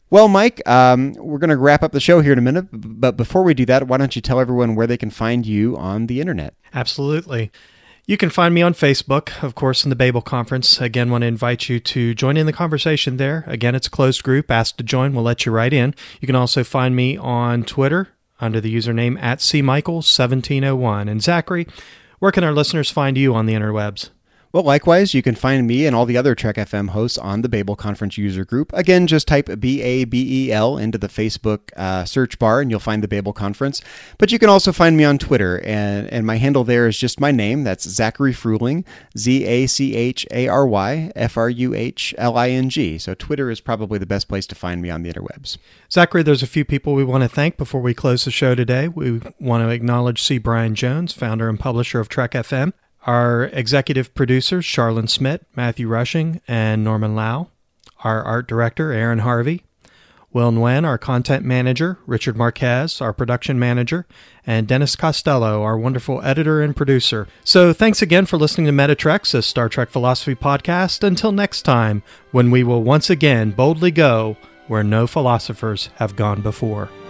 Well, Mike, um, we're going to wrap up the show here in a minute. But before we do that, why don't you tell everyone where they can find you on the internet? Absolutely. You can find me on Facebook, of course, in the Babel Conference. Again, want to invite you to join in the conversation there. Again, it's a closed group. Ask to join. We'll let you right in. You can also find me on Twitter under the username at C Michael seventeen oh one. And Zachary, where can our listeners find you on the interwebs? Well, likewise, you can find me and all the other Trek F M hosts on the Babel Conference user group. Again, just type B A B E L into the Facebook uh, search bar and you'll find the Babel Conference. But you can also find me on Twitter, and, and my handle there is just my name. That's Zachary Fruhling, Z A C H A R Y F R U H L I N G. So Twitter is probably the best place to find me on the interwebs. Zachary, there's a few people we want to thank before we close the show today. We want to acknowledge C. Brian Jones, founder and publisher of Trek F M. Our executive producers, Charlene Smith, Matthew Rushing, and Norman Lau. Our art director, Aaron Harvey. Will Nguyen, our content manager. Richard Marquez, our production manager. And Dennis Costello, our wonderful editor and producer. So thanks again for listening to Metatreks, a Star Trek philosophy podcast. Until next time, when we will once again boldly go where no philosophers have gone before.